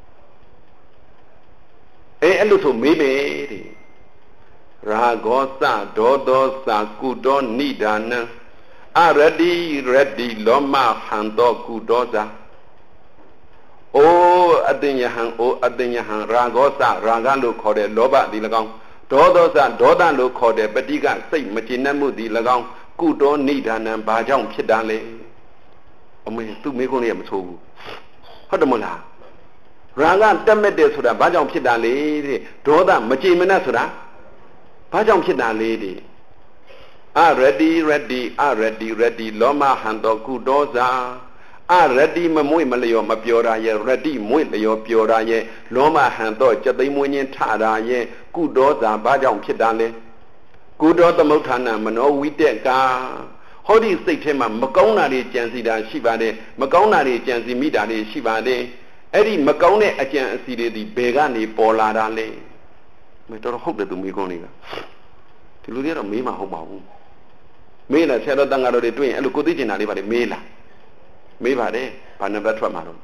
အဲအဲ့လိုဆိုမေးမယ်တဲ့ရာဂောသဒေါသောသာကုတောနိဒာနံအရတိရတိလောမဟံတောကုတောသာဩအိုးအတင်ယဟံအိုးအတင်ယဟံရာဂောစရာဂလို့ခေါ်တဲ့လောဘသည်၎င်းဒေါသောစဒေါသလို့ခေါ်တဲ့ပဋိကစိတ်မကျေနပ်မှုသည်၎င်းကုတောနိဒာနံဘာကြောင့်ဖြစ်တာလဲအမေသူ့မိခွန်းလေးကမဆိုးဘူးဟုတ်တယ်မလားရာဂတက်မဲ့တယ်ဆိုတာဘာကြောင့်ဖြစ်တာလဲတဲ့ဒေါသမကျေမနပ်ဆိုတာဘာကြောင့်ဖြစ်တာလဲတဲ့အရတိရတိအရတိရတိလောမဟံတောကုတောဇာအရတိမမွေ့မလျော်မပြောတာရဲ့ရတိမွေ့လျော်ပြောတာရဲ့လောမဟံတောစက်သိမ်းမွေးခြင်းထတာရဲ့ကုတောဇာဘာကြောင့်ဖြစ်တာလဲကုတောသမုဋ္ဌာနမနောဝိတက်ကဟောဒီစိတ်ထဲမှာမကောင်းတာတွေကြံစီတာရှိပါတယ်မကောင်းတာတွေကြံစီမိတာတွေရှိပါတယ်အဲ့ဒီမကောင်းတဲ့အကြံအစီတွေဒီဘယ်ကနေပေါ်လာတာလဲမတော်တော့ဟုတ်တယ်သူမိကုန်းလေးကဒီလူတွေကတော့မေးမှဟုတ်ပါဘူးမေးလာဆရာတော်တန်ဃာတော်တွေတွေ့ရင်အဲ့လိုကိုသိကျင်တာလေးပါလေမေးလာမေးပါတယ်ဘာနံပါတ်ထွက်မှာတော့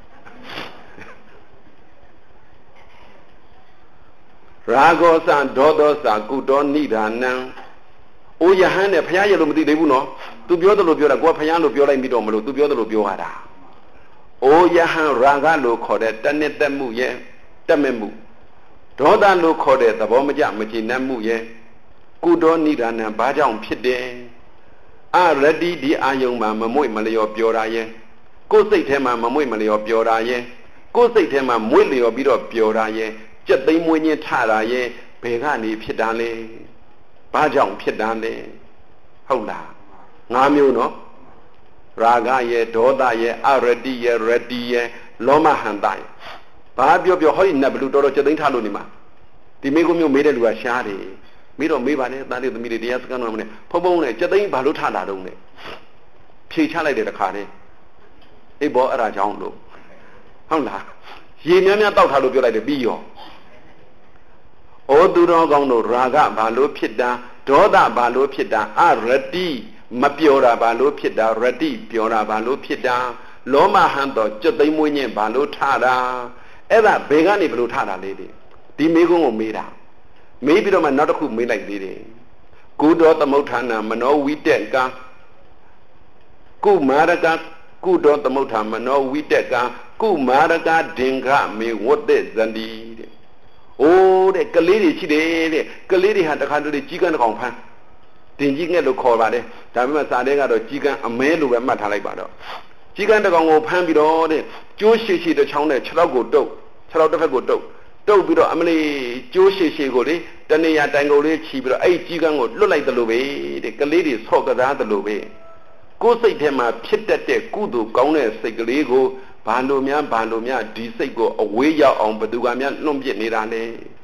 ရာဂောစဒေါသောစကုတောနိဒာနံအိုယဟန်နဲ့ဘုရားရဲ့လို့မသိသေးဘူးနော်သူပြောတယ်လို့ပြောတာကိုကဘုရားလို့ပြောလိုက်ပြီးတော့မလို့သူပြောတယ်လို့ပြောရတာအိုယဟန်ရာဂလို့ခေါ်တဲ့တဏှစ်တက်မှုရဲ့တက်မဲ့မှုဒေါသလို့ခေါ်တဲ့သဘောမကျမကျေနပ်မှုရဲ့ကုတောနိဒာနံဘာကြောင့်ဖြစ်တယ်အရတိဒီအာယုံမှာမမွေ့မလျော်ပြောတာရဲ့ကိုယ်စိတ်ထဲမှာမမွေ့မလျော်ပြောတာရဲ့ကိုယ်စိတ်ထဲမှာမွေ့လျော်ပြီးတော့ပြောတာရဲ့ကြက်သိမ်းမွေးခြင်းထတာရဲ့ဘယ်ကနေဖြစ်တာလဲဘာကြောင့်ဖြစ်တာလဲဟုတ်လားငါးမျိုးနော်ရာဂရဲ့ဒေါသရဲ့အရတိရဲ့ရတိရဲ့လောမဟန္တရဲ့ဘာပြောပြောဟောဒီနတ်ဘလူတော်တော်ကြက်သိမ်းထလို့နေမှာဒီမိကုမျိုးမေးတဲ့လူကရှားတယ်မေးတော့မေးပါနဲ့သားလေးသမီးတွေတရားစကားတော့မနဲ့ဖုံဖုံနဲ့ကြက်သိမ်းဘာလို့ထတာတုံးလဲဖြေချလိုက်တဲ့တခါတည်းအေးဘောအဲ့ဒါကြောင့်လို့ဟုတ်လားရေများများတောက်ထားလို့ပြောလိုက်တယ်ပြီးရောဩသူတော်ကောင်းတို့ရာဂဘာလို့ဖြစ်တာဒေါသဘာလို့ဖြစ်တာအရတိမပြောတာဘာလို့ဖြစ်တာရတိပြောတာဘာလို့ဖြစ်တာလောမဟန်တော့ကြက်သိမ်းမွေးခြင်းဘာလို့ထတာအဲ့ဒါဘယ်ကနေဘလို့ထတာလဲဒီမေကုန်းကိုမေးတာမေးပြီးတော့မှနောက်တစ်ခုမေးလိုက်သေးတယ်ကုတောသမုဋ္ဌာနမနောဝိတက်ကကုမာရကကုတောသမုဋ္ဌာမနောဝိတက်ကကုမာရကဒင်္ဂမေဝတ္တဇန္တိတဲ့အိုးတဲ့ကလေးတွေရှိတယ်တဲ့ကလေးတွေဟာတခါတလေကြီးကန်းတစ်ကောင်ဖမ်းတင်ကြီးငှက်လို့ခေါ်ပါတယ်ဒါပေမဲ့စာထဲကတော့ကြီးကန်းအမဲလို့ပဲမှတ်ထားလိုက်ပါတော့ကြီးကန်းတစ်ကောင်ကိုဖမ်းပြီးတော့တဲ့ကျိုးရှိရှိတစ်ချောင်းနဲ့ခြေထောက်ကိုတုပ်ခြေထောက်တစ်ဖက်ကိုတုပ်တုပ်ပြီးတော့အမလေးကျိုးရှိရှိကိုလေတနေရာတိုင်ကုန်လေးချီပြီးတော့အဲ့ဒီကြီးကန်းကိုလွတ်လိုက်သလိုပဲတဲ့ကလေးတွေဆော့ကစားသလိုပဲကိုယ်စိတ်ထဲမှာဖြစ်တတ်တဲ့ကုသိုလ်ကောင်းတဲ့စိတ်ကလေးကိုဘာလို့များဘာလို့များဒီစိတ်ကိုအဝေးရောက်အောင်ဘယ်သူကများလွန့်ပစ်နေတာလဲ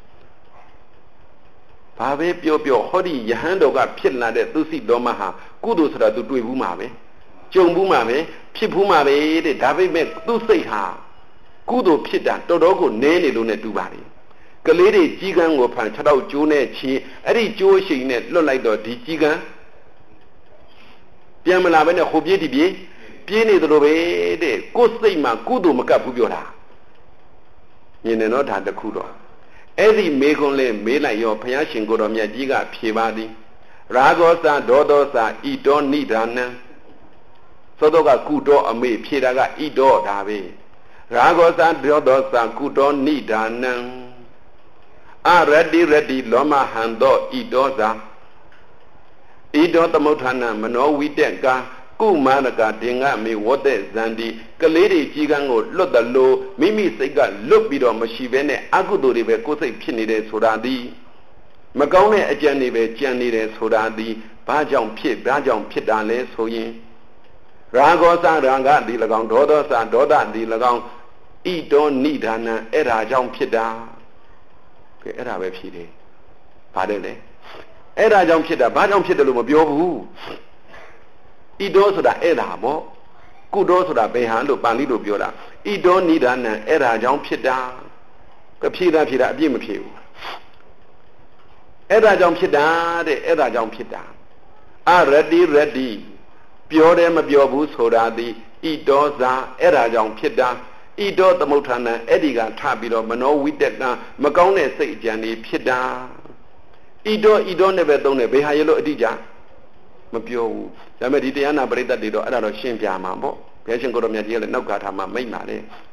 ဘာပဲပြောပြောဟောဒီယဟန်တော်ကဖြစ်လာတဲ့သူစိတော်မဟာကုသိုလ်ဆိုတာသူတွေ့ဘူးမှာပဲကြုံဘူးမှာပဲဖြစ်ဘူးမှာပဲတဲ့ဒါပေမဲ့သူစိတ်ဟာကုသိုလ်ဖြစ်တာတော်တော်ကိုနည်းနေလို့နဲ့တူပါတယ်ကလေးတွေကြီးကန်းကိုဖန်ခြေထောက်ကျိုးနဲ့ချီအဲ့ဒီကျိုးရှိန်နဲ့လွတ်လိုက်တော့ဒီကြီးကန်းပြန်မလာပဲနဲ့ဟိုပြေးဒီပြေးပြေးနေသလိုပဲတဲ့ကိုယ်စိတ်မှာကုသိုလ်မကပ်ဘူးပြောတာမြင်တယ်နော်ဒါတခုတော့အဲ့ဒီမေခွန်းလေးမေးလိုက်ရောဘုရားရှင်ကိုတော်မြတ်ကြီးကဖြေပါသည်ရာဂောစဒေါသောစဣတောနိဒာနံသောတော့ကကုတောအမေဖြေတာကဣတောဒါပဲရာဂောစဒေါသောစကုတောနိဒာနံအရတိရတိလောမဟံသောဣတောဇာဣတောသမုဋ္ဌာနမနောဝိတက်ကကုမာရကဒင်္ဂမေဝတ္တဇန္တိကလေးတွေကြီးကန်းကိုလွတ်တယ်လို့မိမိစိတ်ကလွတ်ပြီးတော့မရှိဘဲနဲ့အကုသိုလ်တွေပဲကိုယ်စိတ်ဖြစ်နေတယ်ဆိုတာဒီမကောင်းတဲ့အကြံတွေပဲကြံနေတယ်ဆိုတာဒီဘာကြောင့်ဖြစ်ဘာကြောင့်ဖြစ်တာလဲဆိုရင်ရာဂောစရံကဒီ၎င်းဒေါသောစဒေါသဒီ၎င်းဣတောနိဒာနံအဲ့ဒါကြောင့်ဖြစ်တာကဲအဲ့ဒါပဲဖြစ်တယ်ဘာလဲလဲအဲ့ဒါကြောင့်ဖြစ်တာဘာကြောင့်ဖြစ်တယ်လို့မပြောဘူးဣတောဆိုတာအဲ့ဒါပေါ့ကုတောဆိုတာဘယ်ဟာလို့ပါဠိလိုပြောတာဣတောနိဒာနံအဲ့ဒါကြောင့်ဖြစ်တာကဖြေတာဖြေတာအပြည့်မဖြေဘူးအဲ့ဒါကြောင့်ဖြစ်တာတဲ့အဲ့ဒါကြောင့်ဖြစ်တာအရတိရတိပြောတယ်မပြောဘူးဆိုတာဒီဣတောဇာအဲ့ဒါကြောင့်ဖြစ်တာဣတောသမုဋ္ဌာနံအဲ့ဒီကထပြီးတော့မနောဝိတက်ကမကောင်းတဲ့စိတ်အကြံတွေဖြစ်တာဣတောဣတောနဲ့ပဲသုံးတယ်ဘယ်ဟာရလို့အတိအကျမပြောဘူးဒါပေမဲ့ဒီတရားနာပရိသတ်တွေတော့အဲ့ဒါတော့ရှင်းပြမှာပေါ့ဘုရားရှင်ကိုတော်မြတ်ကြီးကလည်းနောက်ကထာမှာမိတ်ပါလေ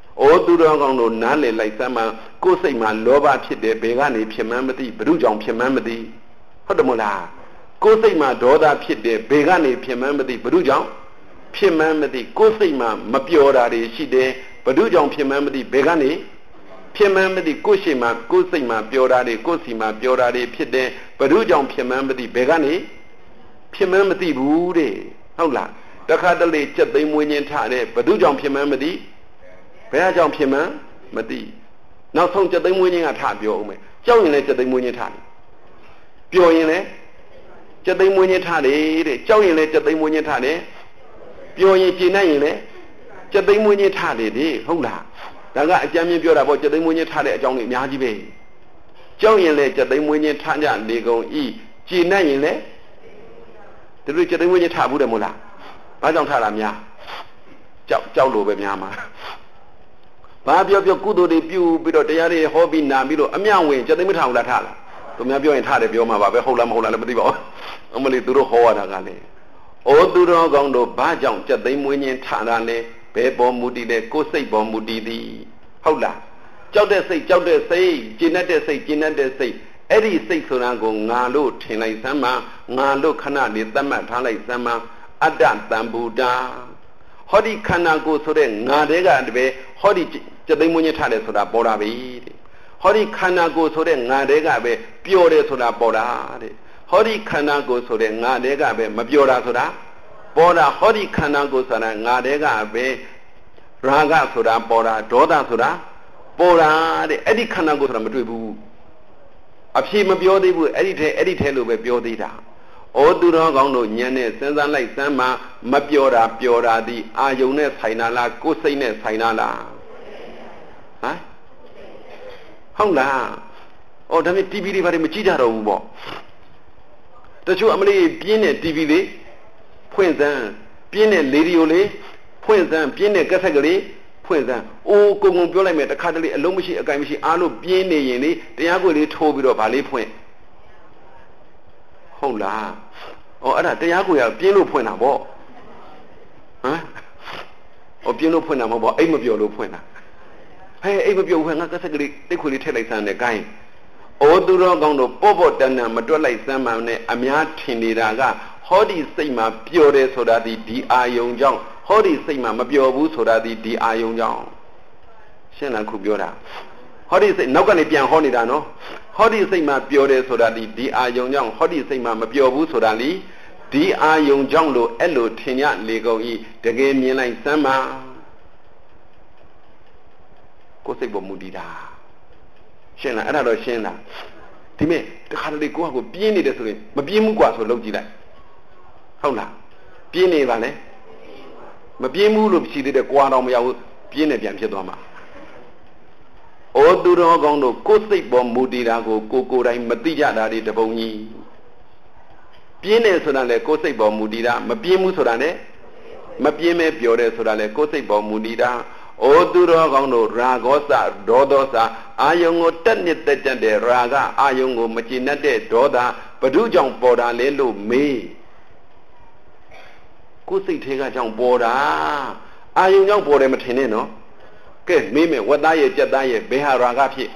ဩသူတော်ကောင်းတို့နားလည်လိုက်စမ်းမှာကိုယ်စိတ်မှာလောဘဖြစ်တယ်ဘယ်ကနေဖြစ်မှန်းမသိဘုရုကြောင့်ဖြစ်မှန်းမသိဟုတ်တယ်မို့လားကိုယ်စိတ်မှာဒေါသဖြစ်တယ်ဘယ်ကနေဖြစ်မှန်းမသိဘုရုကြောင့်ဖြစ်မှန်းမသိကိုယ်စိတ်မှာမပျော်တာတွေရှိတယ်ဘုရုကြောင့်ဖြစ်မှန်းမသိဘယ်ကနေဖြစ်မှန်းမသိကိုယ်ရှိမှာကိုယ်စိတ်မှာပျော်တာတွေကိုယ်စီမှာပျော်တာတွေဖြစ်တယ်ဘုရုကြောင့်ဖြစ်မှန်းမသိဘယ်ကနေဖြစ်မှန်းမသိဘူးတဲ့ဟုတ်လားတခါတလေစက်သိမ်းမွေးခြင်းထားတယ်ဘုရုကြောင့်ဖြစ်မှန်းမသိဘယ်အကြောင်းဖြစ်မှန်းမသိနောက်ဆုံးစက်သိမ်းမွေးခြင်းကထပြောအောင်မယ်ကြောက်ရင်လည်းစက်သိမ်းမွေးခြင်းထားတယ်ပျော်ရင်လည်းစက်သိမ်းမွေးခြင်းထားတယ်တဲ့ကြောက်ရင်လည်းစက်သိမ်းမွေးခြင်းထားတယ်ပျော်ရင်ကျေနပ်ရင်လည်းစက်သိမ်းမွေးခြင်းထားတယ်ဒီဟုတ်လားဒါကအကြမ်းမြင်ပြောတာပေါ့စက်သိမ်းမွေးခြင်းထားတဲ့အကြောင်းတွေအများကြီးပဲကြောက်ရင်လည်းစက်သိမ်းမွေးခြင်းထားကြနေကုန်ဤကျေနပ်ရင်လည်းဒီလိုစက်သိမ်းမွေးခြင်းထားဘူးတယ်မို့လားဘာကြောင့်ထားတာများကြောက်ကြောက်လို့ပဲများမှာဘာပြောပြောကုသိုလ်တွေပြုပြီးတော့တရားတွေဟောပြီးနာပြီးတော့အမြဝင်စက်သိမ်းမထားဘူးလားထားလားသူများပြောရင်ထားတယ်ပြောမှာပါပဲဟုတ်လားမဟုတ်လားလည်းမသိပါဘူးအမလီသူတို့ဟောရတာကလည်းဩသူတော်ကောင်းတို့ဘာကြောင့်စက်သိမ်းမွေးခြင်းထားတာလဲဘယ်ပေါ်မူတည်လဲကိုယ်စိတ်ပေါ်မူတည်သည်ဟုတ်လားကြောက်တဲ့စိတ်ကြောက်တဲ့စိတ်ကျဉ်တ်တဲ့စိတ်ကျဉ်တ်တဲ့စိတ်အဲ့ဒီစိတ်ဆိုတာကိုငါလို့ထင်လိုက်စမ်းမှာငါလို့ခဏလေးသတ်မှတ်ထားလိုက်စမ်းမှာအတ္တတံဘူတာဟောဒီခန္ဓာကိုယ်ဆိုတဲ့ငါတဲ့ကတည်းကဟောဒီစက်သိမ်းမွေးခြင်းထားတယ်ဆိုတာပေါ်တာပဲတဲ့ဟောဒီခန္ဓာကိုယ်ဆိုတဲ့ငါတဲ့ကပဲပျော်တယ်ဆိုတာပေါ်တာတဲ့ဟောဒီခန္ဓာကိုယ်ဆိုတဲ့ငါတဲ့ကပဲမပျော်တာဆိုတာပေါ်တာဟောဒီခန္ဓာကိုယ်ဆိုတာငါတဲ့ကပဲရာဂဆိုတာပေါ်တာဒေါသဆိုတာပေါ်တာတဲ့အဲ့ဒီခန္ဓာကိုယ်ဆိုတာမတွေ့ဘူးအဖြေမပြောသေးဘူးအဲ့ဒီထဲအဲ့ဒီထဲလို့ပဲပြောသေးတာဩသူတော်ကောင်းတို့ဉာဏ်နဲ့စဉ်းစားလိုက်စမ်းမှာမပြောတာပြောတာဒီအာယုန်နဲ့ဆိုင်တာလားကိုယ်စိတ်နဲ့ဆိုင်တာလားဟမ်ဟုတ်လားဩဒါမျိုး တီဗီ တွေဘာတွေမကြည့်ကြတော့ဘူးပေါ့တချို့အမလေးပြင်းတဲ့ တီဗီ လေးဖွင့်စမ်းပြင်းတဲ့ ရေဒီယိုလေးဖွင့်စမ်းပြင်းတဲ့ကက်ဆက်ကလေးဖွင့်စမ်းအိုးကုံကုံပြောလိုက်မယ်တခါတလေအလုံးမရှိအကင်မရှိအားလို့ပြင်းနေရင်လေတရားကိုလေးထိုးပြီးတော့ဗာလေးဖွင့်ဟုတ်လားဩအဲ့ဒါတရားကိုရပြင်းလို့ဖွင့်တာပေါ့ဟမ်ဩပြင်းလို့ဖွင့်တာမဟုတ်ပါအိတ်မပြောလို့ဖွင့်တာဟဲ့အိတ်မပြောဘူးငါကက်ဆက်ကလေးတိတ်ခွေလေးထည့်လိုက်စမ်းတယ်ဂိုင်းဩသူတော်ကောင်းတို့ပေါ့ပေါ့တန်တန်မတွက်လိုက်စမ်းမှနဲ့အများထင်နေတာကဟောဒီစိတ်မှာပျော်တယ်ဆိုတာဒီဒီအာယုံကြောင့်ဟောဒီစိတ်မှာမပျော်ဘူးဆိုတာဒီဒီအာယုံကြောင့်ရှင်းလားခုပြောတာဟောဒီစိတ်နောက်ကနေပြန်ဟောနေတာနော်ဟောဒီစိတ်မှာပျော်တယ်ဆိုတာဒီဒီအာယုံကြောင့်ဟောဒီစိတ်မှာမပျော်ဘူးဆိုတာလေဒီအာယုံကြောင့်လို့အဲ့လိုထင်ရလေကုန်ဤတကယ်မြင်လိုက်စမ်းပါကိုယ်စိတ်ပေါ်မူတည်တာရှင်းလားအဲ့ဒါတော့ရှင်းလားဒီမဲ့တခါတလေကိုယ့်ဟာကိုပြင်းနေတယ်ဆိုရင်မပြင်းဘူးกว่าဆိုလုပ်ကြည့်လိုက်ဟုတ်လားပြင်းနေပါလေမပြင်းဘူးလို့ရှိသေးတယ်ကွာတော့မရဘူးပြင်းနေပြန်ဖြစ်သွားမှာဩသူတော်ကောင်းတို့ကိုယ်စိတ်ပေါ်မူတည်တာကိုကိုကိုယ်တိုင်မသိကြတာတွေတပုံကြီးပြင်းနေဆိုတာလေကိုယ်စိတ်ပေါ်မူတည်တာမပြင်းဘူးဆိုတာလေမပြင်းမဲပြောတယ်ဆိုတာလေကိုယ်စိတ်ပေါ်မူတည်တာဩသူတော်ကောင်းတို့ရာဂောစဒေါသောစအာယုံကိုတက်နှစ်တက်ကြတဲ့ရာဂအာယုံကိုမကျေနပ်တဲ့ဒေါသဘဒုကြောင့်ပေါ်တာလဲလို့မေးကိုယ်စိတ်ထဲကကြောင့်ပေါ်တာအာယုံကြောင့်ပေါ်တယ်မထင်နဲ့နော်ကဲမေးမယ်ဝတ်သားရဲ့ကြက်သားရဲ့ဘယ်ဟာရာဂဖြစ်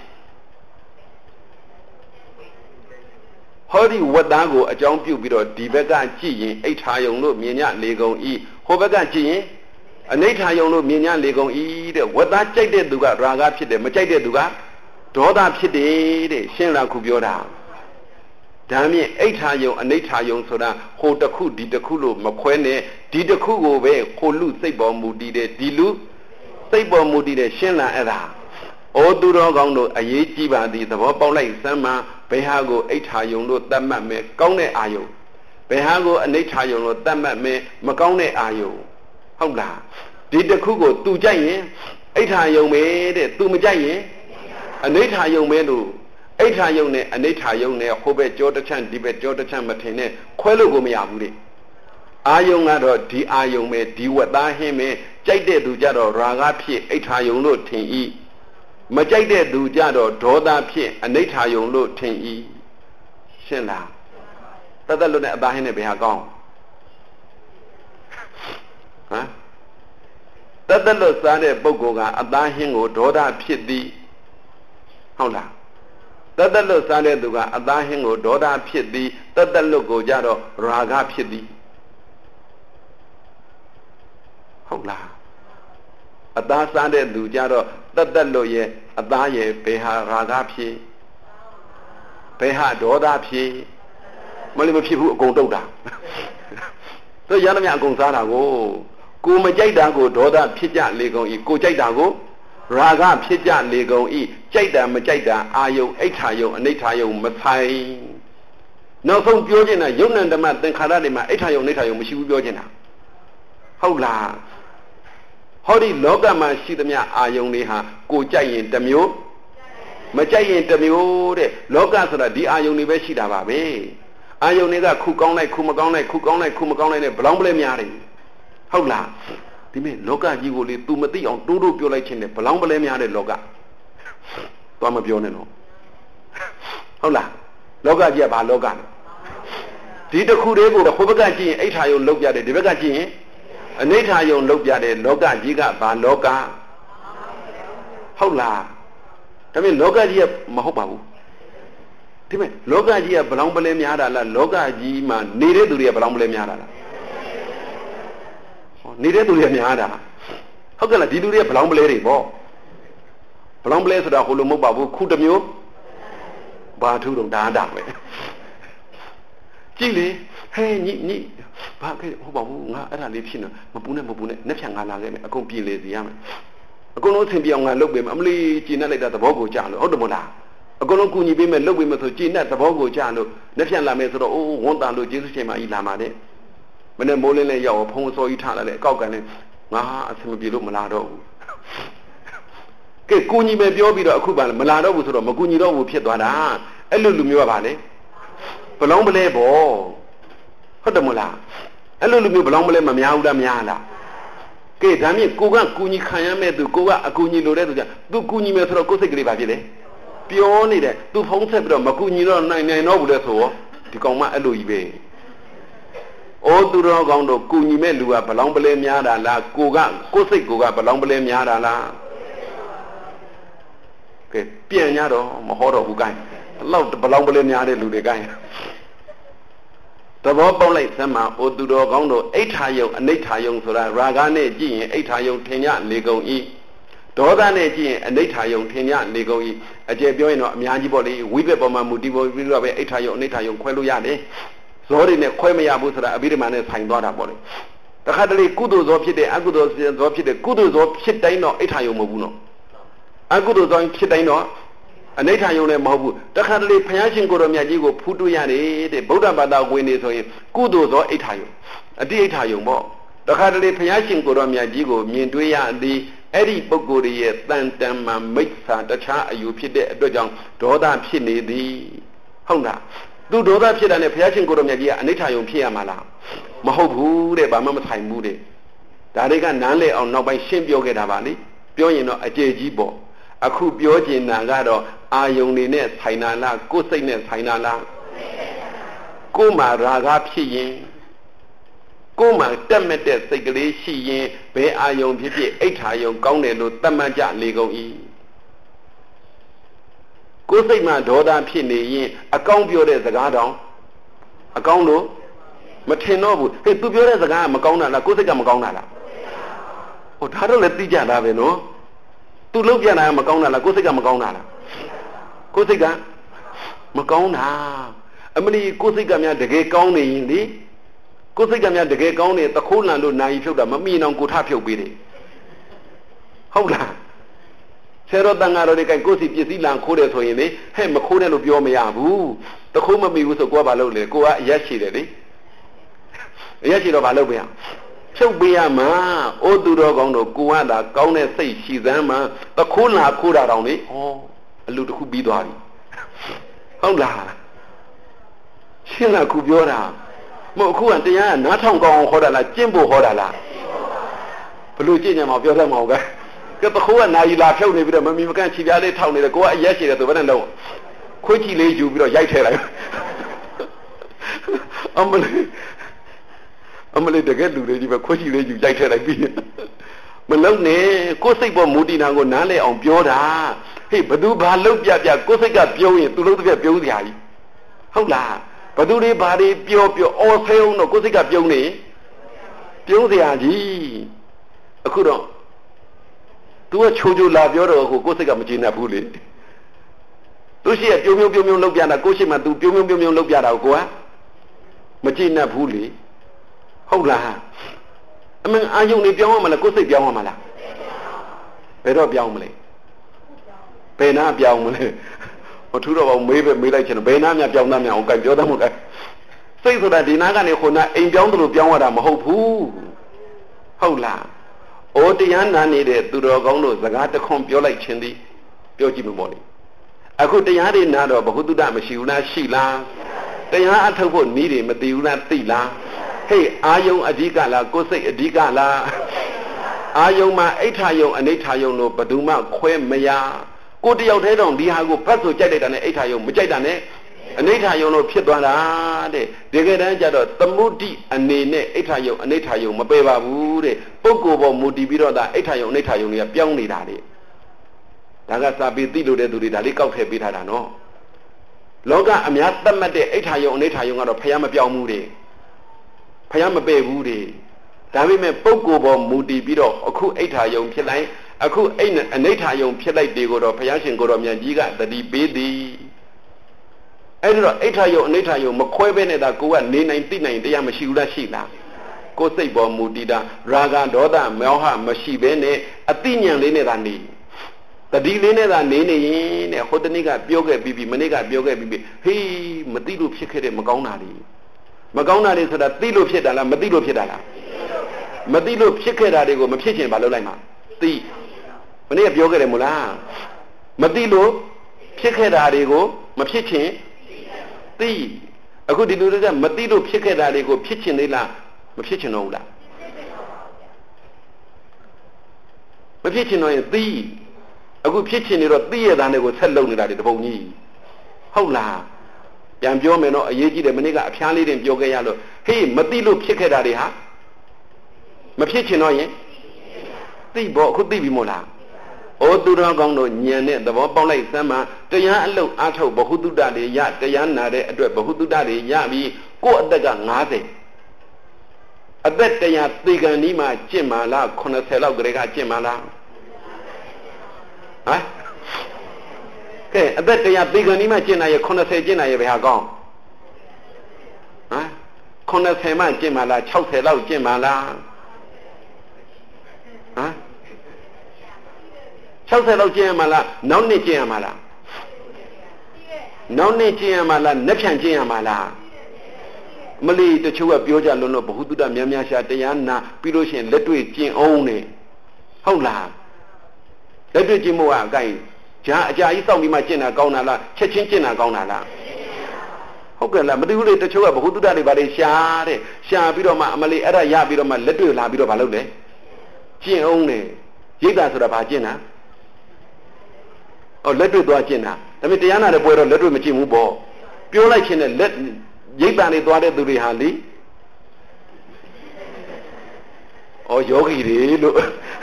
ဟောဒီဝတ်သားကိုအကြောင်းပြုပြီးတော့ဒီဘက်ကကြည့်ရင်အိဋ္ဌာယုံလို့မြင်ညလေကုန်ဤဟိုဘက်ကကြည့်ရင်အနိဋ္ဌာယုံလို့မြင်ညလေကုန်ဤတဲ့ဝတ်သားကြိုက်တဲ့သူကရာဂဖြစ်တယ်မကြိုက်တဲ့သူကဒေါသဖြစ်တယ်တဲ့ရှင်းလားခုပြောတာဒါမြင့်အိဋ္ဌာယုံအနိဋ္ဌာယုံဆိုတာဟိုတစ်ခုဒီတစ်ခုလို့မခွဲနဲ့ဒီတစ်ခုကိုပဲဟိုလူစိတ်ပေါ်မူတည်တဲ့ဒီလူစိတ်ပေါ်မူတည်တဲ့ရှင်းလားအဲ့ဒါဩသူတော်ကောင်းတို့အရေးကြီးပါသည်သဘောပေါက်လိုက်စမ်းမှာဘယ်ဟာကိုအိဋ္ဌာယုံလို့သတ်မှတ်မယ်ကောင်းတဲ့အာယုံဘယ်ဟာကိုအနိဋ္ဌာယုံလို့သတ်မှတ်မယ်မကောင်းတဲ့အာယုံဟုတ်လားဒီတစ်ခုကိုသူကြိုက်ရင်အိဋ္ဌာယုံပဲတဲ့သူမကြိုက်ရင်အနိဋ္ဌာယုံပဲလို့အိဋ္ဌာယုံနဲ့အနိဋ္ဌာယုံနဲ့ဟိုဘက်ကြောတစ်ချမ်းဒီဘက်ကြောတစ်ချမ်းမထင်နဲ့ခွဲလို့ကိုမရဘူးလေအာယုံကတော့ဒီအာယုံပဲဒီဝတ်သားဟင်းပဲကြိုက်တဲ့သူကြတော့ရာဂဖြစ်အိဋ္ဌာယုံလို့ထင်ဤမကြိုက်တဲ့သူကြတော့ဒေါသဖြစ်အနိဋ္ဌာယုံလို့ထင်ဤရှင်းလားတသက်လို့နဲ့အသားဟင်းနဲ့ဘယ်ဟာကောင်းဟမ်တတတ်လွတ်စားတဲ့ပုဂ္ဂိုလ်ကအသားဟင်းကိုဒေါသဖြစ်သည်ဟုတ်လားတတ်တတ်လွတ်စားတဲ့သူကအသားဟင်းကိုဒေါသဖြစ်သည်တတ်တတ်လွတ်ကိုကြတော့ရာဂဖြစ်သည်ဟုတ်လားအသားစားတဲ့သူကြတော့တတ်တတ်လွတ်ရဲ့အသားရဲ့ဘယ်ဟာရာဂဖြစ်ဘယ်ဟာဒေါသဖြစ်မလို့မဖြစ်ဘူးအကုန်တုတ်တာသူရသမျှအကုန်စားတာကိုကိုမကြိုက်တာကိုဒေါသဖြစ်ကြလေကုန်ဤကိုကြိုက်တာကိုရာဂဖြစ်ကြလေကုန်ဤကြိုက်တာမကြိုက်တာအာယုံအိဋ္ဌာယုံအနိဋ္ဌာယုံမဆိုင်နောက်ဆုံးပြောချင်တာယုံ nant ဓမ္မသင်္ခါရတွေမှာအိဋ္ဌာယုံအနိဋ္ဌာယုံမရှိဘူးပြောချင်တာဟုတ်လားဟောဒီလောကမှာရှိသမျှအာယုံတွေဟာကိုကြိုက်ရင်တစ်မျိုးမကြိုက်ရင်တစ်မျိုးတဲ့လောကဆိုတာဒီအာယုံတွေပဲရှိတာပါပဲအာယုံတွေကခုကောင်းလိုက်ခုမကောင်းလိုက်ခုကောင်းလိုက်ခုမကောင်းလိုက်နဲ့ဘလောင်းပလဲများတယ်ဟုတ်လားဒီမဲ့လောကကြီးကိုလေ तू မသိအောင်တိုးတိုးပြောလိုက်ခြင်းနဲ့ဘလောင်းပလဲများတဲ့လောကသွားမပြောနဲ့နော်ဟုတ်လားလောကကြီးကဘာလောကလဲဒီတစ်ခုတည်းကိုဟိုဘက်ကကြည့်ရင်အိဋ္ဌာယုံလောက်ပြတယ်ဒီဘက်ကကြည့်ရင်အနိဋ္ဌာယုံလောက်ပြတယ်လောကကြီးကဘာလောကဟုတ်လားဒါပေမဲ့လောကကြီးကမဟုတ်ပါဘူးဒီမဲ့လောကကြီးကဘလောင်းပလဲများတာလားလောကကြီးမှာနေတဲ့သူတွေကဘလောင်းပလဲများတာလားနေတဲ့သူတွေများတာဟုတ်ကဲ့လားဒီလူတွေကဘလောင်းပလဲတွေပေါ့ဘလောင်းပလဲဆိုတာဟိုလိုမဟုတ်ပါဘူးခုတစ်မျိုးဘာထူးတော့ဒါတာပဲကြည့်လေဟဲ့ညိညိဘာခဲ့ဟုတ်ပါဘူးငါအဲ့ဒါလေးဖြစ်နေမပူနဲ့မပူနဲ့နှစ်ဖြန်ငါလာခဲ့မယ်အကုန်ပြင်လေစီရမယ်အကုန်လုံးအဆင်ပြေအောင်ငါလုပ်ပေးမယ်အမလီကျင်းနဲ့လိုက်တာသဘောကိုကြားလို့ဟုတ်တယ်မို့လားအကုန်လုံးကူညီပေးမယ်လုပ်ပေးမယ်ဆိုကျင်းနဲ့သဘောကိုကြားလို့နှစ်ဖြန်လာမယ်ဆိုတော့အိုးဝန်တန်လို့ကျေးဇူးရှင်မကြီးလာမှာတဲ့မနေ့မိုးလင်းလေးရောက်ဖုံးစောကြီးထားလာတယ်အကောက်ကန်နဲ့ငါအဆင်မပြေလို့မလာတော့ဘူးကဲကူညီမယ်ပြောပြီးတော့အခုပါမလာတော့ဘူးဆိုတော့မကူညီတော့ဘူးဖြစ်သွားတာအဲ့လိုလူမျိုးကပါလေဘလောင်းပလဲပေါ့ဟုတ်တယ်မို့လားအဲ့လိုလူမျိုးဘလောင်းပလဲမများဘူးလားများလားကဲဒါမြင့်ကိုကကူညီခံရမဲ့သူကိုကအကူညီလိုတဲ့သူကြသူကူညီမယ်ဆိုတော့ကိုယ်စိတ်ကလေးပါဖြစ်လေပြောနေတယ်သူဖုံးဆက်ပြီးတော့မကူညီတော့နိုင်နိုင်တော့ဘူးလေဆိုတော့ဒီကောင်မအဲ့လိုကြီးပဲအိုးသူတော်ကောင်းတို့ကူညီမဲ့လူကဘလောင်းပလဲများတာလားကိုကကိုယ်စိတ်ကိုကဘလောင်းပလဲများတာလားကဲပြန်ကြတော့မဟောတော့ဘူးကိုင်းလောက်ဘလောင်းပလဲများတဲ့လူတွေကိုင်းသဘောပေါက်လိုက်စမ်းမှာအိုသူတော်ကောင်းတို့အိဋ္ဌာယုံအနိဋ္ဌာယုံဆိုတာရာဂနဲ့ကြည့်ရင်အိဋ္ဌာယုံထင်ရလေကုန်ဤဒေါသနဲ့ကြည့်ရင်အနိဋ္ဌာယုံထင်ရလေကုန်ဤအကျယ်ပြောရင်တော့အများကြီးပေါ့လေဝိဘက်ပေါ်မှာမူတည်ပေါ်ပြီးတော့ပဲအိဋ္ဌာယုံအနိဋ္ဌာယုံခွဲလို့ရတယ်ဇောတွေနဲ့ခွဲမရဘူးဆိုတာအဘိဓမ္မာနဲ့ဆိုင်သွားတာပေါ့လေတခါတလေကုသိုလ်ဇောဖြစ်တဲ့အကုသိုလ်ဇောဖြစ်တဲ့ကုသိုလ်ဇောဖြစ်တိုင်းတော့အိဋ္ဌာယုံမဟုတ်ဘူးနော်အကုသိုလ်ဇောဖြစ်တိုင်းတော့အနိဋ္ဌာယုံလည်းမဟုတ်ဘူးတခါတလေဘုရားရှင်ကိုတော်မြတ်ကြီးကိုဖူးတွေ့ရတယ်တဲ့ဗုဒ္ဓဘာသာဝင်နေဆိုရင်ကုသိုလ်ဇောအိဋ္ဌာယုံအတိအိဋ္ဌာယုံပေါ့တခါတလေဘုရားရှင်ကိုတော်မြတ်ကြီးကိုမြင်တွေ့ရသည်အဲ့ဒီပုဂ္ဂိုလ်ရဲ့တန်တန်မှမိစ္ဆာတခြားအယူဖြစ်တဲ့အတွက်ကြောင့်ဒေါသဖြစ်နေသည်ဟုတ်လားသူဒေါသဖြစ်တာနဲ့ဘုရားရှင်ကိုတော်မြတ်ကြီးကအနိဋ္ဌာယုံဖြစ်ရမှာလားမဟုတ်ဘူးတဲ့ဘာမှမဆိုင်ဘူးတဲ့ဒါတွေကနန်းလေအောင်နောက်ပိုင်းရှင်းပြောခဲ့တာပါလေပြောရင်တော့အကျေကြီးပေါ့အခုပြောကျင်တာကတော့အာယုန်နေနဲ့ဆိုင်နာလားကိုယ်စိတ်နဲ့ဆိုင်နာလားကိုယ်မှာရာဂဖြစ်ရင်ကိုယ်မှာတက်မဲ့တဲ့စိတ်ကလေးရှိရင်ဘယ်အာယုန်ဖြစ်ဖြစ်အိဋ္ဌာယုန်ကောင်းတယ်လို့သတ်မှတ်ကြလေကုန်၏ကိုယ်စိတ်မှာဒေါသဖြစ်နေရင်အကောင်းပြောတဲ့စကားတောင်အကောင်းလို့မထင်တော့ဘူးဟေ့သူပြောတဲ့စကားကမကောင်းတာလားကိုယ်စိတ်ကမကောင်းတာလားဟိုဒါတော့လည်းသိကြတာပဲနော်သူလုပ်ပြတာမကောင်းတာလားကိုယ်စိတ်ကမကောင်းတာလားကိုယ်စိတ်ကမကောင်းတာအမလီကိုယ်စိတ်ကများတကယ်ကောင်းနေရင်လေကိုယ်စိတ်ကများတကယ်ကောင်းနေတခိုးလန်လို့နိုင်ဖြုတ်တာမမိအောင်ကိုထဖြုတ်ပေးတယ်ဟုတ်လားဆယ်တော်တန်ဃာတော်တွေကကိုယ်စီပစ္စည်းလန်ခိုးတယ်ဆိုရင်လေဟဲ့မခိုးနဲ့လို့ပြောမရဘူးတခိုးမမိဘူးဆိုကိုကဘာလုပ်လဲကိုကအရက်ရှိတယ်လေအရက်ရှိတော့ဘာလုပ်ပေးရဖြုတ်ပေးရမှာအိုးသူတော်ကောင်းတို့ကိုကသာကောင်းတဲ့စိတ်ရှိစမ်းမှာတခိုးလာခိုးတာတောင်လေဩအလူတစ်ခုပြီးသွားပြီဟုတ်လားရှင်းလားခုပြောတာမဟုတ်အခုကတရားကနားထောင်ကောင်းအောင်ဟောတာလားကျင့်ဖို့ဟောတာလားဘလို့ကျင့်ကြမှာပြောတတ်မှာဟုတ်ကဲကဲတခိုးကနာယီလာဖြုတ်နေပြီးတော့မမီမကန်ခြေပြားလေးထောက်နေတယ်ကိုကအရက်ရှိတယ်သူဘယ်နဲ့လုံးခွေးချီလေးယူပြီးတော့ရိုက်ထဲလိုက်အမလေးအမလေးတကယ်လူတွေဒီပဲခွေးချီလေးယူရိုက်ထဲလိုက်ပြီးဩမလုံးနဲ့ကိုယ်စိတ်ပေါ်မူတည်တာကိုနားလဲအောင်ပြောတာဟေ့ဘသူဘာလုပ်ပြပြကိုယ်စိတ်ကပြုံးရင်သူလုံးတစ်ပြက်ပြုံးစရာကြီးဟုတ်လားဘသူတွေဘာတွေပြောပြောအော်ဆဲအောင်တော့ကိုယ်စိတ်ကပြုံးနေပြုံးစရာကြီးအခုတော့ तू ကချိုးချိုးလာပြောတော့ကိုကိုယ်စိတ်ကမကျေနပ်ဘူးလေသူရှိရပြုံးပြုံးပြုံးပြုံးလုပ်ပြတာကိုရှိမှ तू ပြုံးပြုံးပြုံးပြုံးလုပ်ပြတာကိုကမကျေနပ်ဘူးလေဟုတ်လားအမှန်အာယုန်နေပြောင်းရမလားကိုယ်စိတ်ပြောင်းရမလားဘယ်တော့ပြောင်းမလဲဘယ်နာပြောင်းမလဲဟိုထူတော့မေးပဲမေးလိုက်ချင်တယ်ဘယ်နာများပြောင်းသားများအောင်ကြိုက်ပြောသားမကစိတ်ဆိုတာဒီနာကနေခုနအိမ်ပြောင်းသလိုပြောင်းရတာမဟုတ်ဘူးဟုတ်လားအိုးတရားနာနေတဲ့သူတော်ကောင်းတို့စကားတခွန်ပြောလိုက်ခြင်းသည်ပြောကြည့်မပေါ့လေအခုတရားတွေနာတော့ဘဟုတုတမရှိဘူးလားရှိလားတရားအထုတ်ဖို့နည်းတွေမသိဘူးလားသိလားဟေးအာယုံအဓိကလားကိုယ်စိတ်အဓိကလားအာယုံမှာအိဋ္ဌာယုံအနိဋ္ဌာယုံတို့ဘယ်သူမှခွဲမရကိုတယောက်တည်းတော့ဒီဟာကိုဖတ်ဆိုကြိုက်လိုက်တာနဲ့အိဋ္ဌာယုံမကြိုက်တာနဲ့အနိဋ္ဌာယုံလို့ဖြစ်သွားတာတဲ့ဒီကဲတန်းကျတော့သမုဒ္ဒိအနေနဲ့အိဋ္ဌာယုံအနိဋ္ဌာယုံမပယ်ပါဘူးတဲ့ပုဂ္ဂိုလ်ပေါ်မူတည်ပြီးတော့ဒါအိဋ္ဌာယုံအနိဋ္ဌာယုံတွေကပြောင်းနေတာတဲ့ဒါကစာပေသိလို့တဲ့သူတွေဒါလေးကောက်ထည့်ပေးထားတာနော်လောကအများသတ်မှတ်တဲ့အိဋ္ဌာယုံအနိဋ္ဌာယုံကတော့ဖျားမပြောင်းဘူးတဲ့ဖျားမပယ်ဘူးတဲ့ဒါပေမဲ့ပုဂ္ဂိုလ်ပေါ်မူတည်ပြီးတော့အခုအိဋ္ဌာယုံဖြစ်လိုက်အခုအိဋ္ဌအနိဋ္ဌာယုံဖြစ်လိုက်တွေကိုတော့ဘုရားရှင်ကိုတော်မြတ်ကြီးကတတိပေးသည်အဲ့ဒါတော့အိဋ္ဌာယုံအနိဋ္ဌာယုံမခွဲဘဲနဲ့ဒါကိုကနေနိုင်သိနိုင်တရားမရှိဘူးလားရှိလားကိုယ်စိတ်ပေါ်မူတည်တာရာဂဒေါသမောဟမရှိဘဲနဲ့အတိညာဉ်လေးနဲ့သာနေတတိလေးနဲ့သာနေနေရင်တဲ့ဟိုတနေ့ကပြောခဲ့ပြီးပြီးမနေ့ကပြောခဲ့ပြီးပြီးဟေးမသိလို့ဖြစ်ခဲ့တဲ့မကောင်းတာတွေမကောင်းတာတွေဆိုတာသိလို့ဖြစ်တာလားမသိလို့ဖြစ်တာလားမသိလို့ဖြစ်ခဲ့တာတွေကိုမဖြစ်ချင်ဘာလုပ်လိုက်မှာသိမနေ့ကပြောခဲ့တယ်မို့လားမသိလို့ဖြစ်ခဲ့တာတွေကိုမဖြစ်ချင်သိအခုဒီလူတွေကမသိလို့ဖြစ်ခဲ့တာတွေကိုဖြစ်ချင်သေးလားမဖြစ်ချင်တော့ဘူးလားမဖြစ်ချင်တော့ရင်သိအခုဖြစ်ချင်နေတော့သိရတဲ့ကိုဆက်လုံနေတာတွေတပုံကြီးဟုတ်လားပြန်ပြောမယ်နော်အရေးကြီးတယ်မနေ့ကအဖျားလေးတင်ပြောခဲ့ရလို့ဟေးမသိလို့ဖြစ်ခဲ့တာတွေဟာမဖြစ်ချင်တော့ရင်သိဖို့အခုသိပြီမို့လားဩသူတော်ကောင်းတို့ညံတဲ့သဘောပေါက်လိုက်စမ်းမှာတရားအလုပ်အားထုတ်ဘဟုတုတ္တတွေရတရားနာတဲ့အတွက်ဘဟုတုတ္တတွေရပြီးကိုယ့်အသက်က၅၀အသက်တရားသေကံဒီမှာကျင့်ပါလားခုနှစ်ဆယ်လောက်ကလေးကကျင့်ပါလားဟမ်ကဲအသက်တရားသေကံဒီမှာကျင့်နိုင်ရခုနှစ်ဆယ်ကျင့်နိုင်ရဘယ်ဟာကောင်းဟမ်ခုနှစ်ဆယ်မှကျင့်ပါလား၆၀လောက်ကျင့်ပါလားဟမ်၆၀လောက်ကျင့်ရမှာလားနောက်နှစ်ကျင့်ရမှာလားနောက်နှစ်ကျင့်ရမှာလားနှစ်ဖြန်ကျင့်ရမှာလားမလီတချို့ကပြောကြလွန်းတော့ဘဟုတုတ္တများများရှာတရားနာပြီးလို့ရှိရင်လက်တွေ့ကျင့်အောင်နေဟုတ်လားလက်တွေ့ကျင့်မှုကအကိုင်းဂျာအကြာကြီးစောင့်ပြီးမှကျင့်တာကောင်းတာလားချက်ချင်းကျင့်တာကောင်းတာလားဟုတ်ကဲ့လားမသိဘူးလေတချို့ကဘဟုတုတ္တတွေဘာတွေရှာတဲ့ရှာပြီးတော့မှအမလီအဲ့ဒါရပြီးတော့မှလက်တွေ့လာပြီးတော့ဘာလုပ်လဲကျင့်အောင်နေရိတ်တာဆိုတာဘာကျင့်တာအော်လက်တွေ့သွားကျင့်တာဒါပေမဲ့တရားနာတဲ့ပွဲတော့လက်တွေ့မကျင့်ဘူးပေါ့ပြောလိုက်ခြင်းနဲ့လက်ရိတ်တန်တွေသွားတဲ့သူတွေဟာလေအော်ယောဂီတွေလို့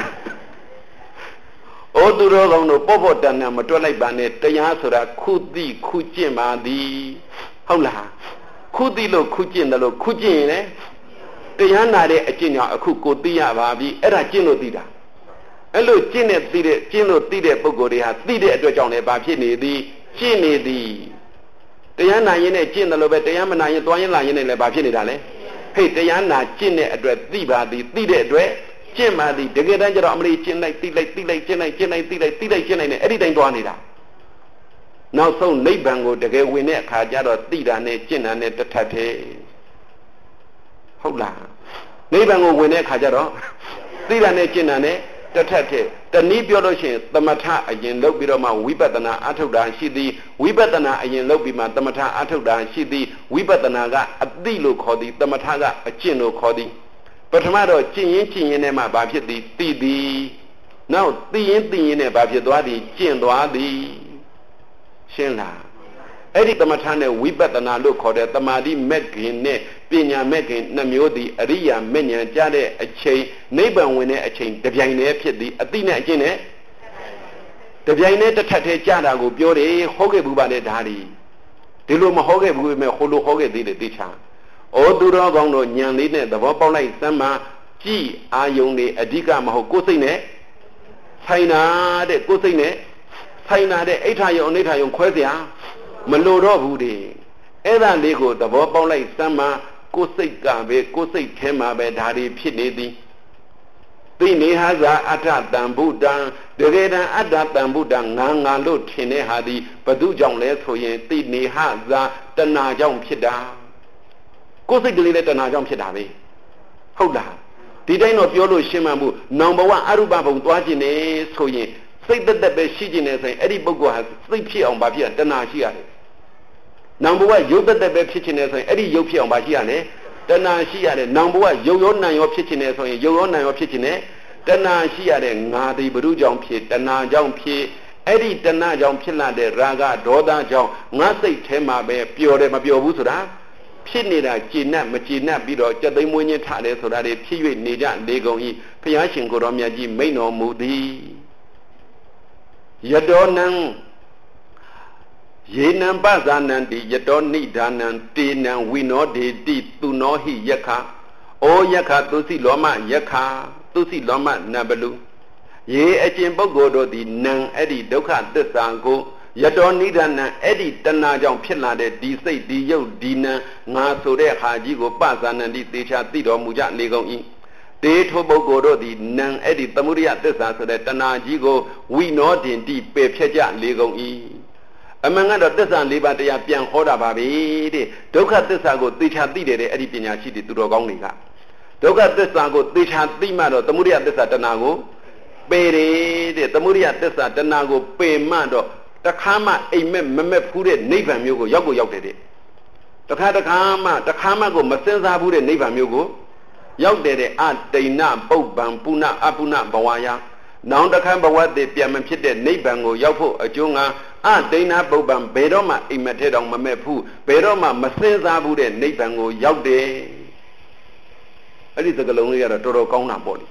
ဩသူတော်ကောင်းတို့ပေါ့ပေါ့တန်တန်မတွက်လိုက်ပါနဲ့တရားဆိုတာခုသိခုကျင့်ပါသည်ဟုတ်လားခုသိလို့ခုကျင့်တယ်လို့ခုကျင့်ရင်လေတရားနာတဲ့အကျင့်ကြောင့်အခုကိုသိရပါပြီအဲ့ဒါကျင့်လို့သိတာအဲ့လိုကျင့်တဲ့သိတဲ့ကျင့်လို့သိတဲ့ပုဂ္ဂိုလ်တွေဟာသိတဲ့အတွက်ကြောင့်လည်းဘာဖြစ်နေသည်ကျင့်နေသည်တရားနာရင်နဲ့ကျင့်တယ်လို့ပဲတရားမနာရင်သွားရင်လာရင်လည်းဘာဖြစ်နေတာလဲဟေ့တရားနာကျင့်တဲ့အတွက်သိပါသည်သိတဲ့အတွက်ကျင့်ပါသည်တကယ်တမ်းကျတော့အမလေးကျင့်လိုက်သိလိုက်သိလိုက်ကျင့်လိုက်ကျင့်လိုက်သိလိုက်သိလိုက်ကျင့်လိုက်နဲ့အဲ့ဒီတိုင်းသွားနေတာနောက်ဆုံးနိဗ္ဗာန်ကိုတကယ်ဝင်တဲ့အခါကျတော့သိတာနဲ့ကျင့်တာနဲ့တစ်ထပ်သေးဟုတ်လားနိဗ္ဗာန်ကိုဝင်တဲ့အခါကျတော့သိတာနဲ့ကျင့်တာနဲ့တစ်ထပ်သေးတနည်းပြောလို့ရှိရင်သမထအရင်လုပ်ပြီးတော့မှဝိပဿနာအထုတ်တာရှိသည်ဝိပဿနာအရင်လုပ်ပြီးမှသမထအထုတ်တာရှိသည်ဝိပဿနာကအသိလို့ခေါ်သည်သမထကအကျင့်လို့ခေါ်သည်ပထမတော့ကျင့်ရင်ကျင့်ရင်နဲ့မှဘာဖြစ်သည်သိသည်နောက်သိရင်သိရင်နဲ့ဘာဖြစ်သွားသည်ကျင့်သွားသည်ရှင်းလားအဲ့ဒီသမထနဲ့ဝိပဿနာလို့ခေါ်တဲ့တမာတိမဲ့ခင်နဲ့ပညာမဲ့ခင်နှမျိုးသည်အရိယာမဲ့ဉာဏ်ကြတဲ့အချိန်နိဗ္ဗာန်ဝင်တဲ့အချိန်တပြိုင်တည်းဖြစ်သည်အတိနဲ့အကျင့်နဲ့တပြိုင်တည်းတစ်ထပ်တည်းကြတာကိုပြောတယ်ဟောခဲ့ဘူးပါလေဒါဒီဒီလိုမဟောခဲ့ဘူးပဲဟိုလိုဟောခဲ့သေးတယ်သိချာဩသူတော်ကောင်းတို့ဉာဏ်လေးနဲ့သဘောပေါက်လိုက်စမ်းမှကြည်အာယုန်တွေအဓိကမဟုတ်ကိုယ်စိတ်နဲ့ဆိုင်တာတဲ့ကိုယ်စိတ်နဲ့ဆိုင်တာတဲ့အိဋ္ဌာယုံအနိဋ္ဌာယုံခွဲเสียမလိုတော့ဘူးတဲ့အဲ့ဒါလေးကိုသဘောပေါက်လိုက်စမ်းမှကိုယ်စိတ်ကပဲကိုယ်စိတ်ထဲမှာပဲဒါတွေဖြစ်နေသည်သိနေဟာသာအတ္တတံဗုဒ္ဓံတကယ်တမ်းအတ္တတံဗုဒ္ဓံငါငါလို့ထင်တဲ့ဟာဒီဘသူကြောင့်လဲဆိုရင်သိနေဟာသာတဏှာကြောင့်ဖြစ်တာကိုယ်စိတ်ကလေးလည်းတဏှာကြောင့်ဖြစ်တာပဲဟုတ်လားဒီတိုင်းတော့ပြောလို့ရှင်းမှန်ဘူးနောင်ဘဝအရုပဘုံသွားခြင်းနေဆိုရင်စိတ်သက်သက်ပဲရှိခြင်းနေဆိုရင်အဲ့ဒီပုဂ္ဂိုလ်ဟာစိတ်ဖြစ်အောင်ဗာဖြစ်တဏှာရှိရတယ်နောင်ဘဝရုပ်သက်သက်ပဲဖြစ်ခြင်းနေဆိုရင်အဲ့ဒီရုပ်ဖြစ်အောင်ဗာရှိရတယ်တဏှာရှိရတယ်နောင်ဘဝရုပ်ရောနာရောဖြစ်ခြင်းနေဆိုရင်ရုပ်ရောနာရောဖြစ်ခြင်းနေတဏှာရှိရတဲ့ငါဒီဘုရုကြောင့်ဖြစ်တဏှာကြောင့်ဖြစ်အဲ့ဒီတဏှာကြောင့်ဖြစ်လာတဲ့ရာဂဒေါသကြောင့်ငါစိတ်ထဲမှာပဲပျော်တယ်မပျော်ဘူးဆိုတာဖြစ်နေတာကြည်နပ်မကြည်နပ်ပြီးတော့ကြက်သိမ်းမွေးခြင်းထားတယ်ဆိုတာတွေဖြစ်၍နေကြလေကုန်၏ဘုရားရှင်ကိုယ်တော်မြတ်ကြီးမိန့်တော်မူသည်ယတောနံယေနံပဇာနံတိယတောနိဒာနံတေနံဝိနောဒေတိသူနောဟိယက္ခဩယက္ခသူစီလောမယက္ခသူစီလောမနဘလူယေအကျင့်ပုဂ္ဂိုလ်တို့သည်နံအဲ့ဒီဒုက္ခသစ္စာကိုယတောနိဒာနံအဲ့ဒီတဏှာကြောင့်ဖြစ်လာတဲ့ဒီစိတ်ဒီယုတ်ဒီနံငါဆိုတဲ့ဟာကြီးကိုပဇာနံတိသေချာသိတော်မူကြလေကုန်၏တေထိုပုဂ္ဂိုလ်တို့သည်နံအဲ့ဒီသမုဒိယသစ္စာဆိုတဲ့တဏှာကြီးကိုဝိနောဒင်တိပယ်ဖြတ်ကြလေကုန်၏အမှန်ကတော့သစ္စာ၄ပါးတရားပြန်ဟောတာပါပဲတဲ့ဒုက္ခသစ္စာကိုသေချာသိတယ်တဲ့အဲ့ဒီပညာရှိတဲ့သူတော်ကောင်းတွေကဒုက္ခသစ္စာကိုသေချာသိမှတော့သမုဒိယသစ္စာတဏှာကိုပယ်တယ်တဲ့သမုဒိယသစ္စာတဏှာကိုပယ်မှတော့တခါမှအိမ်မက်မမက်ဖူးတဲ့နိဗ္ဗာန်မျိုးကိုရောက်ကိုရောက်တယ်တဲ့တခါတခါမှတခါမှကိုမစင်စားဘူးတဲ့နိဗ္ဗာန်မျိုးကိုရောက်တယ်တဲ့အတိဏပုပ္ပံပုဏ္ဏအပုဏ္ဏဘဝယနောင်တခါဘဝတည်ပြန်မဖြစ်တဲ့နိဗ္ဗာန်ကိုရောက်ဖို့အကျိုးငါအတိဏပုပ္ပံဘယ်တော့မှအိမ်မက်ထဲတောင်မမက်ဘူးဘယ်တော့မှမစင်စားဘူးတဲ့နိဗ္ဗာန်ကိုရောက်တယ်အဲ့ဒီစကားလုံးလေးကတော့တော်တော်ကောင်းတာပေါ့လေ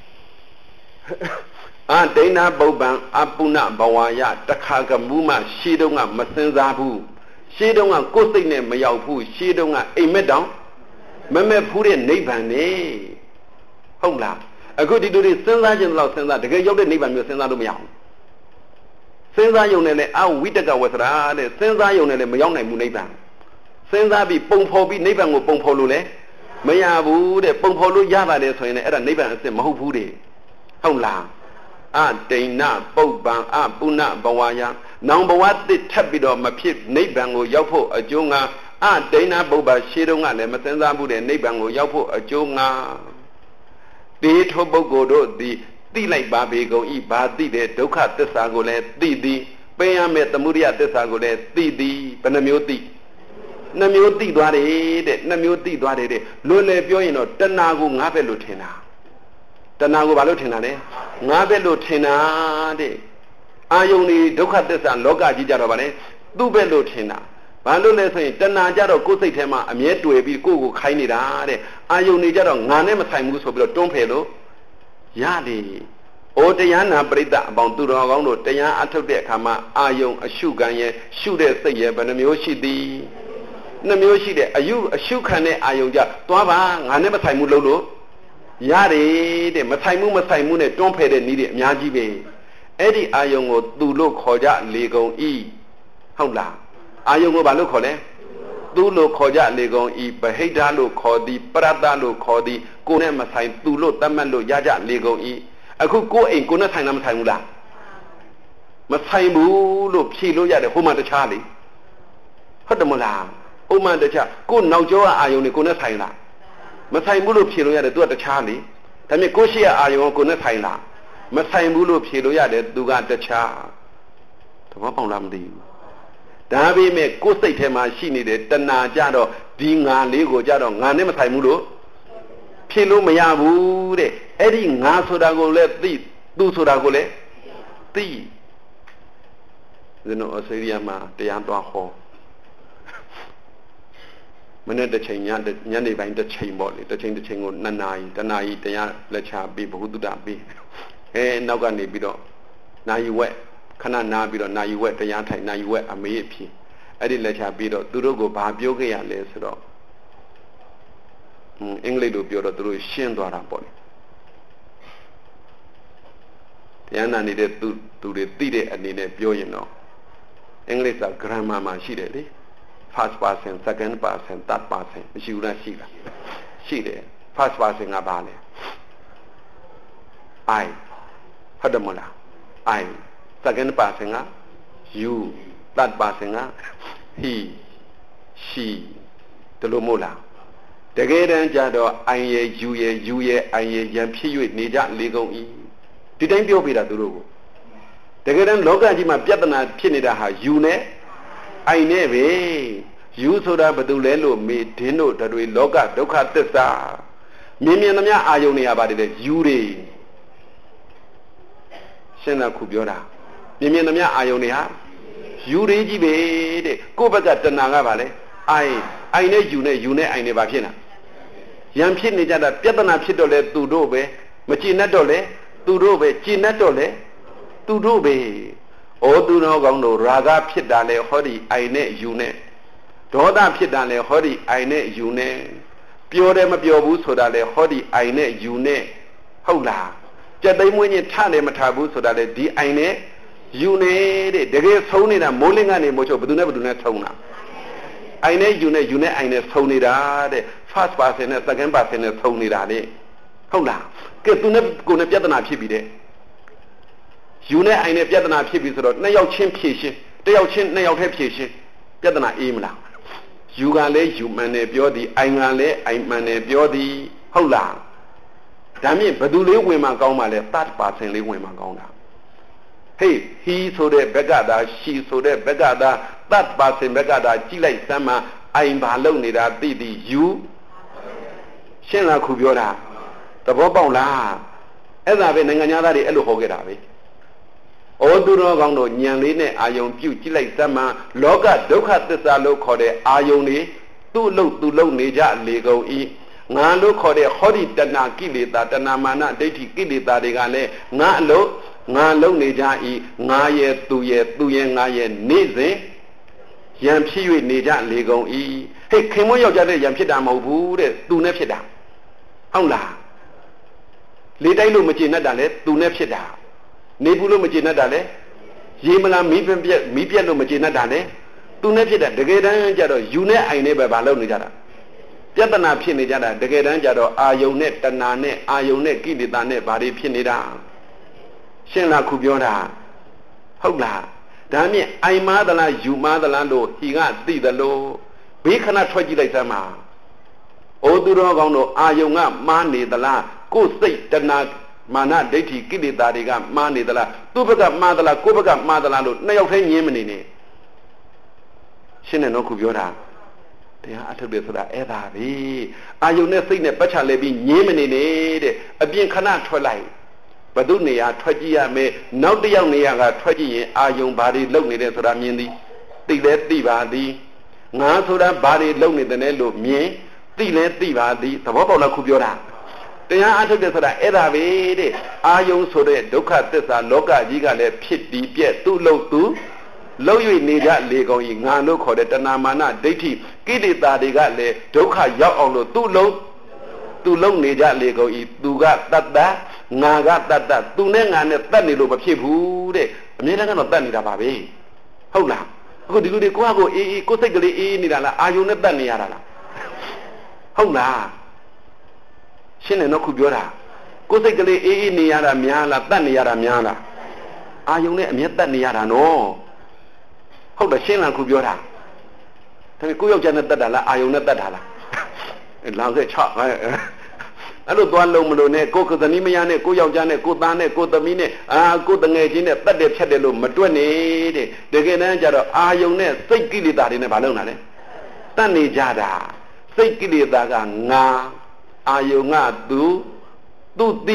အဒိဏပုပ္ပံအပုဏ္ဏဘဝယတခါကမူးမှရှေးတုန်းကမစင်စားဘူးရှေးတုန်းကကိုယ်စိတ်နဲ့မရောက်ဘူးရှေးတုန်းကအိမ်မက်တောင်မမက်ဖူးတဲ့နိဗ္ဗာန်နေဟုတ်လားအခုဒီလိုတွေစဉ်းစားခြင်းတော့စဉ်းစားတကယ်ရောက်တဲ့နိဗ္ဗာန်မျိုးစဉ်းစားလို့မရဘူးစဉ်းစားယုံနဲ့လည်းအဝိတကဝဆရာတဲ့စဉ်းစားယုံနဲ့လည်းမရောက်နိုင်ဘူးနိဗ္ဗာန်စဉ်းစားပြီးပုံဖော်ပြီးနိဗ္ဗာန်ကိုပုံဖော်လို့လည်းမရဘူးတဲ့ပုံဖော်လို့ရပါတယ်ဆိုရင်လည်းအဲ့ဒါနိဗ္ဗာန်အစစ်မဟုတ်ဘူးတဲ့ဟုတ်လားအတိဏပုပ္ပံအပုဏ္ဏဘဝယနောင်ဘဝတစ်ထပ်ပြီးတော့မဖြစ်နိဗ္ဗာန်ကိုရောက်ဖို့အကျိုးငါအဒိဏပုပ္ပရှေးတုန်းကလည်းမစင်စားဘူးတဲ့နိဗ္ဗာန်ကိုရောက်ဖို့အကျိုးငါတေထိုပုဂ္ဂိုလ်တို့သည်သိလိုက်ပါပေကုန်ဤဘာသိတဲ့ဒုက္ခသစ္စာကိုလည်းသိသည်ပင်ရမဲ့သမုဒိယသစ္စာကိုလည်းသိသည်ဘယ်နှမျိုးသိနှမျိုးသိသွားတယ်တဲ့နှမျိုးသိသွားတယ်တဲ့လွယ်လွယ်ပြောရင်တော့တဏှာကိုငါပဲလို့ထင်တာတဏှာကိုဘာလို့ထင်တာလဲငါပဲလို့ထင်တာတဲ့အာယုန်ဒီဒုက္ခသစ္စာလောကကြီးကြတော့ဗါလဲသူ့ပဲလို့ထင်တာဘာလို့လဲဆိုရင်တဏှာကြတော့ကိုယ်စိတ်ထဲမှာအမြဲတွေ့ပြီးကိုယ့်ကိုခိုင်းနေတာတဲ့အာယုန်တွေကြတော့ငါနဲ့မဆိုင်ဘူးဆိုပြီးတော့တွန်းဖယ်လို့ရတယ်။အိုတရားနာပရိသတ်အပေါင်းသူတော်ကောင်းတို့တရားအထုတ်တဲ့အခါမှာအာယုန်အရှုခံရဲ့ရှုတဲ့စိတ်ရဲ့ဘယ်နှမျိုးရှိသည်နှမျိုးရှိတဲ့အယုအရှုခံတဲ့အာယုန်ကြသွားပါငါနဲ့မဆိုင်ဘူးလို့လို့ရတယ်တဲ့မဆိုင်မှုမဆိုင်မှုနဲ့တွန်းဖယ်တဲ့နည်းတွေအများကြီးပဲအဲ့ဒီအာယုန်ကိုသူလို့ခေါ်ကြလေကုန်ဤဟုတ်လားအာယုန်ကိုဘာလို့ခေါ်လဲသူလို့ခေါ်ကြလေကုန်ဤဗဟိတလို့ခေါ်သည်ပရတ္တလို့ခေါ်သည်ကိုယ်နဲ့မဆိုင်သူလို့တတ်မှတ်လို့ရကြလေကုန်ဤအခုကိုယ်အိမ်ကိုယ်နဲ့ဆိုင်တာမဆိုင်ဘူးလားမဆိုင်ဘူးလို့ဖြေလို့ရတယ်ဟိုမှတခြားလေဟုတ်တယ်မလားဟိုမှတခြားကိုယ်နောက်ကျောကအာယုန်ကိုယ်နဲ့ဆိုင်လားမဆိုင်ဘူးလို့ဖြေလို့ရတယ်သူကတခြားလေဒါပေမဲ့ကိုယ်ရှိရအာယုန်ကိုယ်နဲ့ဆိုင်လားမဆိုင်ဘူးလို့ဖြေလို့ရတယ်သူကတခြားသဘောပေါက်လားမသိဘူးဒါပေမဲ့ကိုယ်စိတ်ထဲမှာရှိနေတဲ့တဏှာကြတော့ဒီငါလေးကိုကြတော့ငါနဲ့မဆိုင်ဘူးလို့ဖြေလို့မရဘူးတဲ့အဲ့ဒီငါဆိုတာကိုလည်းသိသူဆိုတာကိုလည်းသိဇနုအစေရိယမှာတရားတော်ဟောမနေ့တစ်ချိန်ညညနေပိုင်းတစ်ချိန်ပေါ့လေတစ်ချိန်တစ်ချိန်ကိုနှစ်နာရီတစ်နာရီတရားလက်ချပြီးဘုဟုတုတပြီးအဲနောက်ကနေပြီးတော့နာယီဝက်ခဏနားပြီးတော့နာယီဝက်တရားထိုင်နာယီဝက်အမေးအဖြေအဲ့ဒီလက်ချပြီးတော့သူတို့ကိုဘာပြောခဲ့ရလဲဆိုတော့အင်္ဂလိပ်လိုပြောတော့သူတို့ရှင်းသွားတာပေါ့လေတရားနာနေတဲ့သူသူတွေသိတဲ့အနေနဲ့ပြောရင်တော့အင်္ဂလိပ်စာ grammar မှာရှိတယ်လေ first person second person third person မရှိဘူးလားရှိလားရှိတယ် first person ကဘာလဲ I ဟုတ်တယ်မလား I second person က you third person က he she တလို့မို့လားတကယ်တမ်းကျတော့ I ရဲ့ you ရဲ့ you ရဲ့ I ရဲ့ရန်ဖြစ်၍နေကြလေကုန်၏ဒီတိုင်းပြောပြတာသူတို့ကိုတကယ်တမ်းလောကကြီးမှာပြဿနာဖြစ်နေတာဟာ you နဲ့ I နဲ့ပဲ you ဆိုတာဘာတူလဲလို့မေဒင်းတို့တို့လောကဒုက္ခသစ္စာမြင်မြင်သမျှအာယုန်နေရပါတယ်လေ you တွေရှင်းတာခုပြောတာမြင်မြင်သမျှအာယုန်နေဟာ you တွေကြီးပဲတဲ့ကိုယ့်ဘက်ကတဏှာကပါလေ I I နဲ့ you နဲ့ you နဲ့ I နဲ့ဘာဖြစ်နာရန်ဖြစ်နေကြတာပြဿနာဖြစ်တော့လေသူတို့ပဲမကြည်နဲ့တော့လေသူတို့ပဲကြည်နဲ့တော့လေသူတို့ပဲဩသူတော်ကောင်းတို့ရာဂဖြစ်တာလေဟောဒီ I နဲ့ you နဲ့ဒေါသဖြစ်တာလေဟောဒီ I နဲ့ you နဲ့ပျော်တယ်မပျော်ဘူးဆိုတာလေဟောဒီ I နဲ့ you နဲ့ဟုတ်လားကြက်သိမ်းမွေးညထတယ်မထဘူးဆိုတာလေဒီ I နဲ့ you နဲ့တဲ့တကယ်ဆုံးနေတာမိုးလင်းကနေမိုးချုပ်ဘယ်သူနဲ့ဘယ်သူနဲ့ဆုံးတာ I နဲ့ you နဲ့ you နဲ့ I နဲ့ဆုံးနေတာတဲ့ first person နဲ့ second person နဲ့ဆုံးနေတာလေဟုတ်လားကဲသူနဲ့ကိုယ်နဲ့ပြဿနာဖြစ်ပြီတဲ့ you နဲ့ I နဲ့ပြဿနာဖြစ်ပြီဆိုတော့နှစ်ယောက်ချင်းဖြည့်ရှင်းတယောက်ချင်းနှစ်ယောက်တည်းဖြည့်ရှင်းပြဿနာအေးမလား you ကလည်း you မှန်တယ်ပြောသည် I ကလည်း I မှန်တယ်ပြောသည်ဟုတ်လားဒါမြင့်ဘယ်သူလေးဝင်မှကောင်းပါလဲ third person လေးဝင်မှကောင်းတာဟေး he ဆိုတဲ့ဘက်ကသာ she ဆိုတဲ့ဘက်ကသာ third person ဘက်ကသာကြည့်လိုက်စမ်းမှ I ဘာလုပ်နေတာသိသည် you ရှင်းလားခုပြောတာသဘောပေါက်လားအဲ့ဒါပဲနိုင်ငံသားတွေအဲ့လိုဟောခဲ့တာပဲဩသူတော်ကောင်းတို့ညံလေးနဲ့အာယုံပြုတ်ကြည့်လိုက်စမ်းမှလောကဒုက္ခသစ္စာလို့ခေါ်တဲ့အာယုံတွေသူ့လို့သူ့လို့နေကြလေကုန်ဤငါလို့ခေါ်တဲ့ဟောဒီတဏကိလေသာတဏမာနဒိဋ္ဌိကိလေသာတွေကလည်းငါအလို့ငါလုံနေကြဤငါရဲ့သူရဲ့သူရဲ့ငါရဲ့နေ့စဉ်ရံဖြစ်၍နေကြလေကုန်ဤဟဲ့ခင်မွန်းယောက်ျားတဲ့ရံဖြစ်တာမဟုတ်ဘူးတဲ့သူနဲ့ဖြစ်တာဟုတ်လားလေတိုက်လို့မကျေနပ်တာလေသူနဲ့ဖြစ်တာနေဘူးလို့မကျေနပ်တာလေရေမလားမီးပြက်မီးပြက်လို့မကျေနပ်တာလေသူနဲ့ဖြစ်တာတကယ်တမ်းကျတော့ you နဲ့ I နဲ့ပဲဘာလုပ်နေကြတာပြဿနာဖြစ်နေကြတာတကယ်တမ်းကျတော့အာယုန်နဲ့တဏှာနဲ့အာယုန်နဲ့ကိလေသာနဲ့ဘာတွေဖြစ်နေတာရှင်းလားခုပြောတာဟုတ်လားဒါမြင့် I မားသလား you မားသလားလို့ဟီကသိသလိုဘေးခဏထွက်ကြည့်လိုက်စမ်းပါအိုသူတော်ကောင်းတို့အာယုန်ကမားနေသလားကိုယ်စိတ်တဏှာမာနဒိဋ္ဌိကိလေသာတွေကမှားနေသလားသူ့ဘက်ကမှားသလားကိုယ့်ဘက်ကမှားသလားလို့နှစ်ယောက်တည်းညင်းမနေနဲ့ရှင်းတယ်နော်ခုပြောတာတရားအထုတ်တယ်ဆိုတာအဲ့ဒါပဲအာယုန်နဲ့စိတ်နဲ့ပတ်ချလဲပြီးညင်းမနေနဲ့တဲ့အပြင်ခဏထွက်လိုက်ဘယ်သူနေရာထွက်ကြည့်ရမယ်နောက်တစ်ယောက်နေရာကထွက်ကြည့်ရင်အာယုန်ဘာတွေလုံနေတယ်ဆိုတာမြင်သည်သိလဲသိပါသည်ငါဆိုတာဘာတွေလုံနေတယ်လို့မြင်သိလဲသိပါသည်သဘောပေါက်လားခုပြောတာတရားအထုတ်တယ်ဆိုတာအဲ့ဒါပဲတဲ့အာယုံဆိုတဲ့ဒုက္ခသစ္စာလောကကြီးကလည်းဖြစ်ပြီးပြက်သူ့လို့သူလုံး၍နေကြလေကုန်ဤငါလို့ခေါ်တဲ့တဏမာနဒိဋ္ဌိကိလေသာတွေကလည်းဒုက္ခရောက်အောင်လို့သူ့လုံးသူ့လုံးနေကြလေကုန်ဤသူကတတ္တငါကတတ္တသူနဲ့ငါနဲ့တတ်နေလို့မဖြစ်ဘူးတဲ့အမြဲတမ်းကတော့တတ်နေတာပါပဲဟုတ်လားအခုဒီလူတွေကိုယ့်ဟာကိုအေးအေးကိုယ်စိတ်ကလေးအေးနေတာလားအာယုံနဲ့တတ်နေရတာလားဟုတ်လားရှင်းတယ်နော်ခုပြောတာကိုယ်စိတ်ကလေးအေးအေးနေရတာများလားတတ်နေရတာများလားအာယုံနဲ့အမြဲတတ်နေရတာနော်ဟုတ်တယ်ရှင်းလားခုပြောတာဒါပေမဲ့ကိုယောက်ျားနဲ့တတ်တာလားအာယုံနဲ့တတ်တာလားလောင်ဆက်ချအဲ့လိုသွားလုံးမလို့နဲ့ကိုကသနီမယားနဲ့ကိုယောက်ျားနဲ့ကိုသားနဲ့ကိုသမီးနဲ့အာကိုတငယ်ချင်းနဲ့တတ်တယ်ဖြတ်တယ်လို့မတွက်နေတဲ့တကယ်တမ်းကျတော့အာယုံနဲ့စိတ်ကိလေသာတွေနဲ့မလုပ်တာလေတတ်နေကြတာစိတ်ကိလေသာကငါအာယုံကသူသူတိ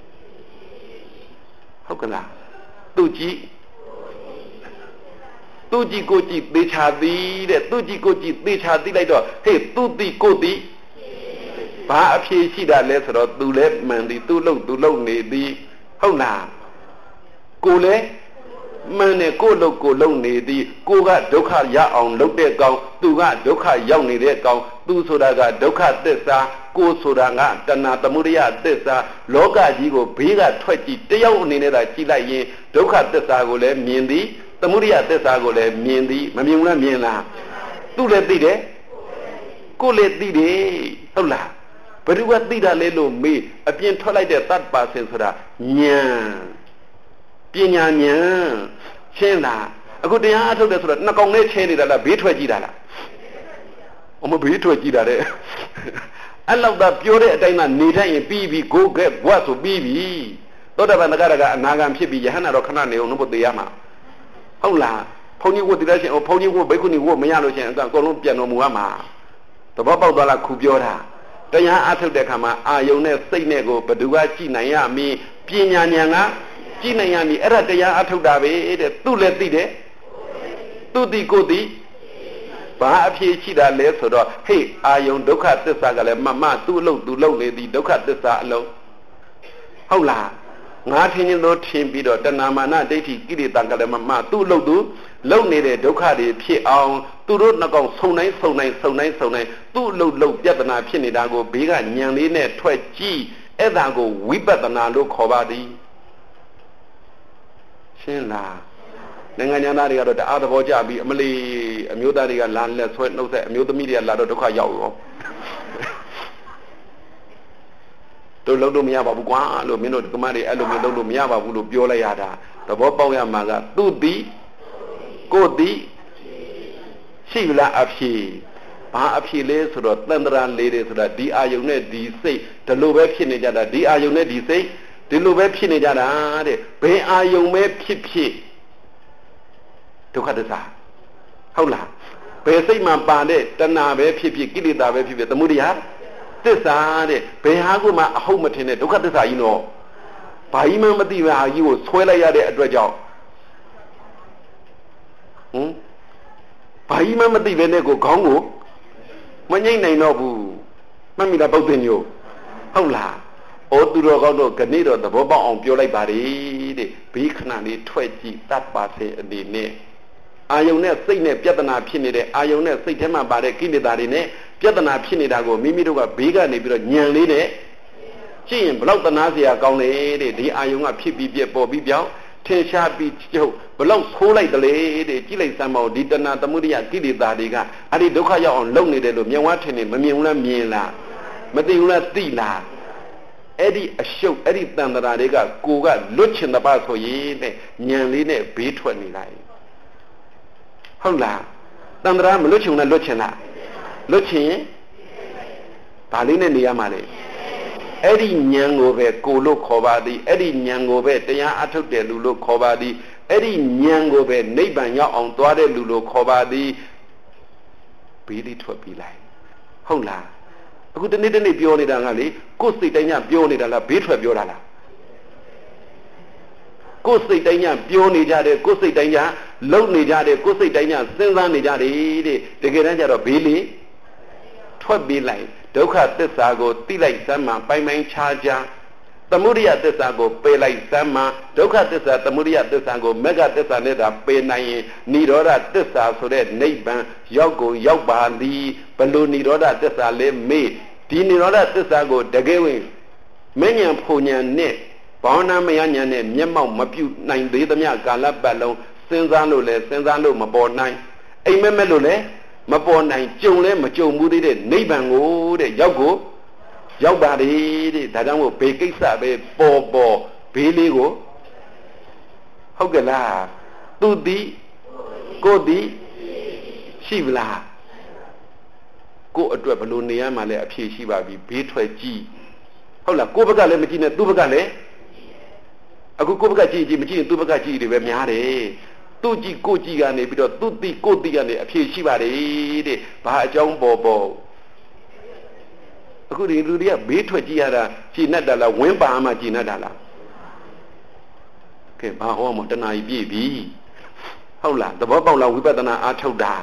ဟုတ်ကလားသူကြည့်သူသူကြည့်ကိုကြည့်သေချာသည်တဲ့သူကြည့်ကိုကြည့်သေချာသိလိုက်တော့ဟေ့သူတိကိုတိဘာအဖြေရှိတာလဲဆိုတော့သူလည်းမှန်သည်သူလုံသူလုံနေသည်ဟုတ်လားကိုလည်းမှန်တယ်ကိုလုံကိုလုံနေသည်ကိုကဒုက္ခရအောင်လုပ်တဲ့ကောင်သူကဒုက္ခရောက်နေတဲ့ကောင်သူဆိုတာကဒုက္ခသစ္စာကိုဆိုတာကတဏှာသမုဒယသစ္စာလောကကြီးကိုဘေးကထွက်ကြည့်တယောက်အနေနဲ့သာကြည့်လိုက်ရင်ဒုက္ခသစ္စာကိုလည်းမြင်သည်သမုဒယသစ္စာကိုလည်းမြင်သည်မမြင်ဘူးလားမြင်လားသူလည်းသိတယ်ကိုလည်းသိတယ်ဟုတ်လားဘယ်သူကသိတာလဲလို့မေးအပြင်ထွက်လိုက်တဲ့သတ္တပါစင်ဆိုတာဉာဏ်ပညာဉာဏ်ရှင်းလားအခုတရားအထုတ်တယ်ဆိုတော့နှစ်ကောင်နဲ့ချင်းနေတာလားဘေးထွက်ကြည့်တာလားအမဘေးထွက်ကြည့်တာတဲ့အဲ့လောက်သာပြောတဲ့အတိုင်းသာနေတတ်ရင်ပြီးပြီကိုကဲဘွတ်ဆိုပြီးပြီသောတာပန်တက္ကရာကအနာဂံဖြစ်ပြီးယဟန္တာတော့ခဏနေအောင်လို့သိရမှာဟုတ်လားဘုန်းကြီးကတည်းကရှင်ဘုန်းကြီးကဘိက္ခုနီကမရလို့ရှင်အကုန်လုံးပြန်တော်မူရမှာသဘောပေါက်သွားလားခုပြောတာတရားအထုတ်တဲ့ခါမှာအာယုံနဲ့စိတ်နဲ့ကိုဘယ်သူကကြည့်နိုင်ရမည်ပညာဉာဏ်ကကြည့်နိုင်ရမည်အဲ့ဒါတရားအထုတ်တာပဲတဲ့သူ့လည်းသိတယ်သူသိကိုသိဘာအဖြေရှိတာလဲဆိုတော့ဟေ့အာယုံဒုက္ခသစ္စာကလည်းမမသူ့အလုပ်သူ့လုပ်နေသည်ဒုက္ခသစ္စာအလုံးဟုတ်လားငါထင်ရင်လို့ထင်ပြီးတော့တဏမာနဒိဋ္ဌိကိလေသာကလည်းမမသူ့အလုပ်သူလုပ်နေတဲ့ဒုက္ခတွေဖြစ်အောင်သူတို့နှစ်ကောင်ဆုံတိုင်းဆုံတိုင်းဆုံတိုင်းဆုံတိုင်းသူ့အလုပ်လုပ်ပြဿနာဖြစ်နေတာကိုဘေးကညံလေးနဲ့ထွက်ကြည့်အဲ့ဒါကိုဝိပဿနာလို့ခေါ်ပါသည်ရှင်းလားနိုင်ငံသားတွေကတော့တအားသဘောကျပြီးအမလီအမျိုးသားတွေကလာလက်ဆွဲနှုတ်ဆက်အမျိုးသမီးတွေကလာတော့ဒုက္ခရောက်ရောတို့လုံးလို့မရပါဘူးကွာလို့မင်းတို့ဒီကမတွေအဲ့လိုမျိုးလုံးလို့မရပါဘူးလို့ပြောလိုက်ရတာသဘောပေါက်ရမှာကသူ့သည်ကိုသည်ရှိလားအဖြေဘာအဖြေလဲဆိုတော့တန်ត្រာလေးတွေဆိုတာဒီအာယုံနဲ့ဒီစိတ်ဒီလိုပဲဖြစ်နေကြတာဒီအာယုံနဲ့ဒီစိတ်ဒီလိုပဲဖြစ်နေကြတာတဲ့ဘယ်အာယုံပဲဖြစ်ဖြစ်ဒုက္ခသစ္စာဟုတ်လားဘယ်စိတ်မှပါတဲ့တဏှာပဲဖြစ်ဖြစ်ကိလေသာပဲဖြစ်ဖြစ်သမုဒယသစ္စာတဲ့ဘယ်ဟာကိုမှအဟုတ်မထင်တဲ့ဒုက္ခသစ္စာကြီးတော့ဘာကြီးမှမသိပါဟာကြီးကိုဆွဲလိုက်ရတဲ့အတွက်ကြောင့်ဟမ်ဘာကြီးမှမသိပဲနဲ့ကိုခေါင်းကိုမငိမ့်နိုင်တော့ဘူးမှတ်မိလားပုဒ်တင်ညို့ဟုတ်လားဩသူတော်ကောင်းတို့ခဏတော့သဘောပေါက်အောင်ပြောလိုက်ပါလေတဲ့ဘေးခဏလေးထွက်ကြည့်တတ်ပါစေအနေနဲ့အာယုံနဲ့စိတ်နဲ့ပြဿနာဖြစ်နေတဲ့အာယုံနဲ့စိတ်ထဲမှာပါတဲ့ကိလေသာတွေနဲ့ပြဿနာဖြစ်နေတာကိုမိမိတို့ကဘေးကနေပြီးတော့ညံလေးနဲ့ကြည့်ရင်ဘလောက်တနာစရာကောင်းလေတဲ့ဒီအာယုံကဖြစ်ပြီးပြပေါ်ပြီးပြောင်းထင်ရှားပြီးကျုပ်ဘလောက်ဆိုးလိုက်တလေတဲ့ကြည့်လိုက်စမ်းပါဦးဒီတဏှာသမုဒယကိလေသာတွေကအဲ့ဒီဒုက္ခရောက်အောင်လုပ်နေတယ်လို့မြင်ဝါထင်နေမမြင်ဘူးလားမြင်လားမသိဘူးလားသိလားအဲ့ဒီအရှုပ်အဲ့ဒီတန်ត្រာတွေကကိုကလွတ်ချင်တပါဆိုရင်တဲ့ညံလေးနဲ့ဘေးထွက်နေလိုက်ဟုတ်လားတန်ត្រာမလွတ်ချင်နဲ့လွတ်ချင်လားလွတ်ချင်ဘာလေးနဲ့နေရမှာလဲအဲ့ဒီဉာဏ်ကိုပဲကိုလို့ခေါ်ပါသည်အဲ့ဒီဉာဏ်ကိုပဲတရားအထုတ်တဲ့လူလို့ခေါ်ပါသည်အဲ့ဒီဉာဏ်ကိုပဲနိဗ္ဗာန်ရောက်အောင်သွားတဲ့လူလို့ခေါ်ပါသည်ဘေးလေးထွက်ပြီးလိုက်ဟုတ်လားအခုတနေ့တနေ့ပြောနေတာကလေကိုယ်စိတ်တိုင်းညပြောနေတာလားဘေးထွက်ပြောတာလားကိုယ်စိတ်တိုင်းညပြောနေကြတယ်ကိုယ်စိတ်တိုင်းညလုံနေကြတယ်ကိုယ်စိတ်တိုင်းညစဉ်းစားနေကြတယ်တဲ့တကယ်တမ်းကျတော့ဘေးလေးထွက်ပြီးလိုက်ဒုက္ခသစ္စာကိုသိလိုက်စမ်းမှပိုင်ပိုင်ခြားခြားသမုဒယသစ္စာကိုပယ်လိုက်စမ်းမှဒုက္ခသစ္စာသမုဒယသစ္စာကိုမဂ္ဂသစ္စာနဲ့သာပယ်နိုင်ရင်និရောဓသစ္စာဆိုတဲ့နိဗ္ဗာန်ရောက်ကိုရောက်ပါသည်ဘလို့និရောဓသစ္စာလဲမေးဒီនិရောဓသစ္စာကိုတကယ်ဝင်မဉ္ဇဉ်ဖူဉ္ဇဉ်နဲ့ဘာဝနာမယဉ္ဇဉ်နဲ့မျက်မှောက်မပြုနိုင်သေးသမျှကာလပတ်လုံးစဉ်းစားလို့လဲစဉ်းစားလို့မပေါ်နိုင်အိမ်မက်မဲ့လို့လဲမပေါ်နိုင်ကြုံလဲမကြုံဘူးသေးတဲ့နိဗ္ဗာန်ကိုတဲ့ရောက်ကိုရောက်ပါလေတဲ့ဒါကြောင့်မို့ဘေကိစ္စပဲပေါ်ပေါ်ဘေးလေးကိုဟုတ်ကဲ့လားသူသည်ကိုသည်ရှိဗလားကိုအတွက်ဘလို့နေရမှာလဲအဖြေရှိပါပြီဘေးထွက်ကြည့်ဟုတ်လားကိုဘက်ကလည်းမကြည့်နဲ့သူ့ဘက်ကလည်းအခုကိုဘက်ကကြည့်ကြည့်မကြည့်ရင်သူ့ဘက်ကကြည့်တွေပဲများတယ်သူ့ကြည့်ကိုကြည့်ကနေပြီးတော့သူ့သိကိုသိကနေအဖြေရှိပါတယ်တဲ့ဘာအကြောင်းပေါ်ပေါ်အခုဒီလူတွေကဘေးထွက်ကြည့်ရတာကြည်နဲ့တာလားဝင်းပါမှကြည်နဲ့တာလားကဲဘာဟောမှတဏှာကြီးပြည့်ပြီဟဟုတ်လားသဘောပေါက်လားဝိပဿနာအားထုတ်တာ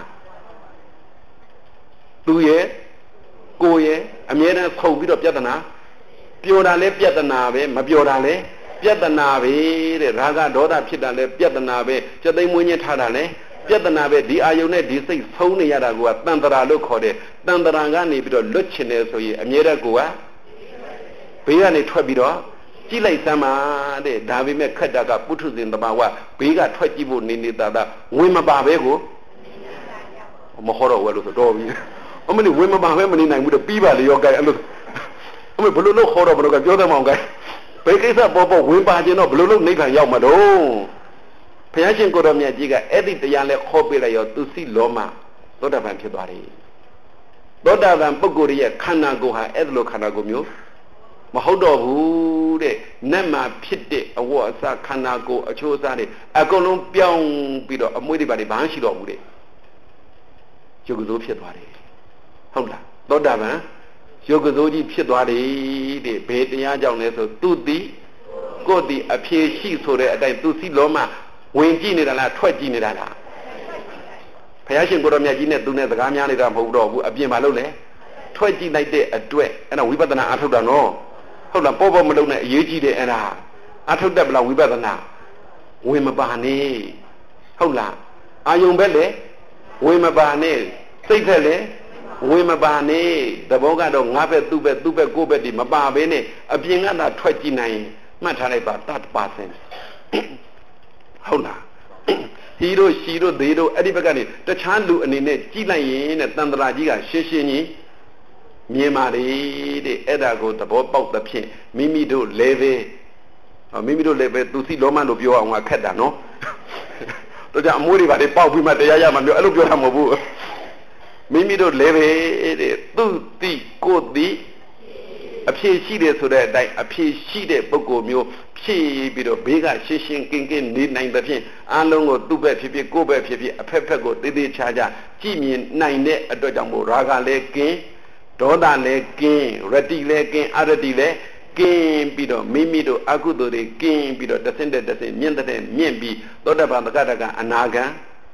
သူရဲ့ကိုယ်ရဲ့အမြဲတမ်းခုန်ပြီးတော့ပြဿနာပျော်တာလဲပြဿနာပဲမပျော်တာလဲပြဿနာပဲတဲ့ရာဂဒေါသဖြစ်တာလဲပြဿနာပဲစက်သိမ်းမွေးညှထားတာလဲပြဿနာပဲဒီအာယုန်နဲ့ဒီစိတ်ဆုံးနေရတာကတန်တရာလို့ခေါ်တယ်တန်တရာကနေပြီးတော့လွတ်ချင်တယ်ဆိုရင်အမြဲတမ်းကိုကဘေးကနေထွက်ပြီးတော့ကြည့်လိုက်စမ်းပါတဲ့ဒါပေမဲ့ခက်တာကပုထုဇဉ်တဘာဝဘေးကထွက်ကြည့်ဖို့နေနေတာကဝင်မပါပဲကိုမဟောတော့ဝဲလို့ဆိုတော့ပြီအမလေးဝင်မပါပဲမနေနိုင်ဘူးတော့ပြီးပါလေရောကဲအဲ့လိုအမေဘယ်လိုလုပ်ခေါ်တော့ဘယ်လိုကပြောသမောင်ကဲဘယ်ကိစ္စပေါ်ပေါ်ဝင်ပါခြင်းတော့ဘယ်လိုလုပ်နိဗ္ဗာန်ရောက်မှာတော့ဘုရားရှင်ကိုရောမြတ်ကြီးကအဲ့ဒီတရားလဲခေါ်ပေးလိုက်ရောသူစီလောမသောတာပန်ဖြစ်သွားတယ်သောတာပန်ပုဂ္ဂိုလ်ရဲ့ခန္ဓာကိုယ်ဟာအဲ့လိုခန္ဓာကိုယ်မျိုးမဟုတ်တော့ဘူးတဲ့နတ်မှာဖြစ်တဲ့အဝတ်အစားခန္ဓာကိုယ်အချိုးအစားတွေအကုန်လုံးပြောင်းပြီးတော့အမွှေးတွေပါတွေဘာမှရှိတော့ဘူးတဲ့ယုတ်ကစိုးဖြစ်သွားတယ်ဟုတ်လားသောတာပန်ယုတ်ကစိုးကြီးဖြစ်သွားတယ်တဲ့ဘယ်တရားကြောင့်လဲဆိုသူတိကိုယ်တိအဖြေရှိဆိုတဲ့အတိုင်းသူစီလောမဝင်ကြည့်နေတာလားထွက်ကြည့်နေတာလားဘုရားရှင်ကိုရောမြတ်ကြီးနဲ့သူနဲ့စကားများနေတာမဟုတ်တော့ဘူးအပြင်မှာလို့လေထွက်ကြည့်လိုက်တဲ့အတွက်အဲ့ဒါဝိပဿနာအထုတ်တာနော်ဟုတ်လားပေါ်ပေါ်မလုံးနဲ့အရေးကြီးတယ်အဲ့ဒါအထုတ်တတ်ပလားဝိပဿနာဝင်မပါနဲ့ဟုတ်လားအာယုံပဲလေဝင်မပါနဲ့စိတ်ဖက်လေဝင်မပါနဲ့သဘောကတော့ငါပဲသူ့ပဲသူ့ပဲကိုယ့်ပဲဒီမပါဘဲနဲ့အပြင်ကသာထွက်ကြည့်နိုင်မှတ်ထားလိုက်ပါတတ်ပါစင်ဟုတ်လားဟီရိုရှီရိုဒေရိုအဲ့ဒီဘက်ကနေတခြားလူအနေနဲ့ကြည့်လိုက်ရင်တဲ့တန်တရာကြီးကရှင်းရှင်းကြီးမြင်ပါလေတဲ့အဲ့ဒါကိုသဘောပေါက်သဖြင့်မိမိတို့လည်းပဲမိမိတို့လည်းပဲသူစီလောမလို့ပြောအောင်ကခက်တာနော်တို့ကြောင့်အမိုးတွေပါလေပေါက်ပြီးမှတရားရမှာမျိုးအဲ့လိုပြောတာမဟုတ်ဘူးမိမိတို့လည်းပဲတဲ့သူတိကိုတိအဖြေရှိတယ်ဆိုတဲ့အတိုင်းအဖြေရှိတဲ့ပုဂ္ဂိုလ်မျိုးဖြည့်ပြီးတော့ဘေးကရှင်းရှင်းကင်းကင်းနေနိုင်သဖြင့်အားလုံးကိုသူ့ဘက်ဖြစ်ဖြစ်ကိုယ့်ဘက်ဖြစ်ဖြစ်အဖက်ဖက်ကိုတည်တည်ချာချာကြည့်မြင်နိုင်တဲ့အတွက်ကြောင့်မို့ရာဂလည်းကင်းဒေါသလည်းကင်းရတိလည်းကင်းအရတိလည်းကင်းပြီးတော့မိမိတို့အကုသိုလ်တွေကင်းပြီးတော့တဆင့်တဲ့တဆင့်မြင့်တဲ့မြင့်ပြီးသောတပန်တက္ကတကအနာဂံ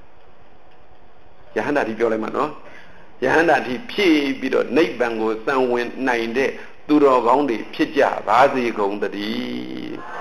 ယဟန္တာတိပြောလိုက်မှာနော်ယဟန္တာတိဖြည့်ပြီးတော့နိဗ္ဗာန်ကိုစံဝင်နိုင်တဲ့သူတော်ကောင်းတွေဖြစ်ကြပါစေကုန်သတည်း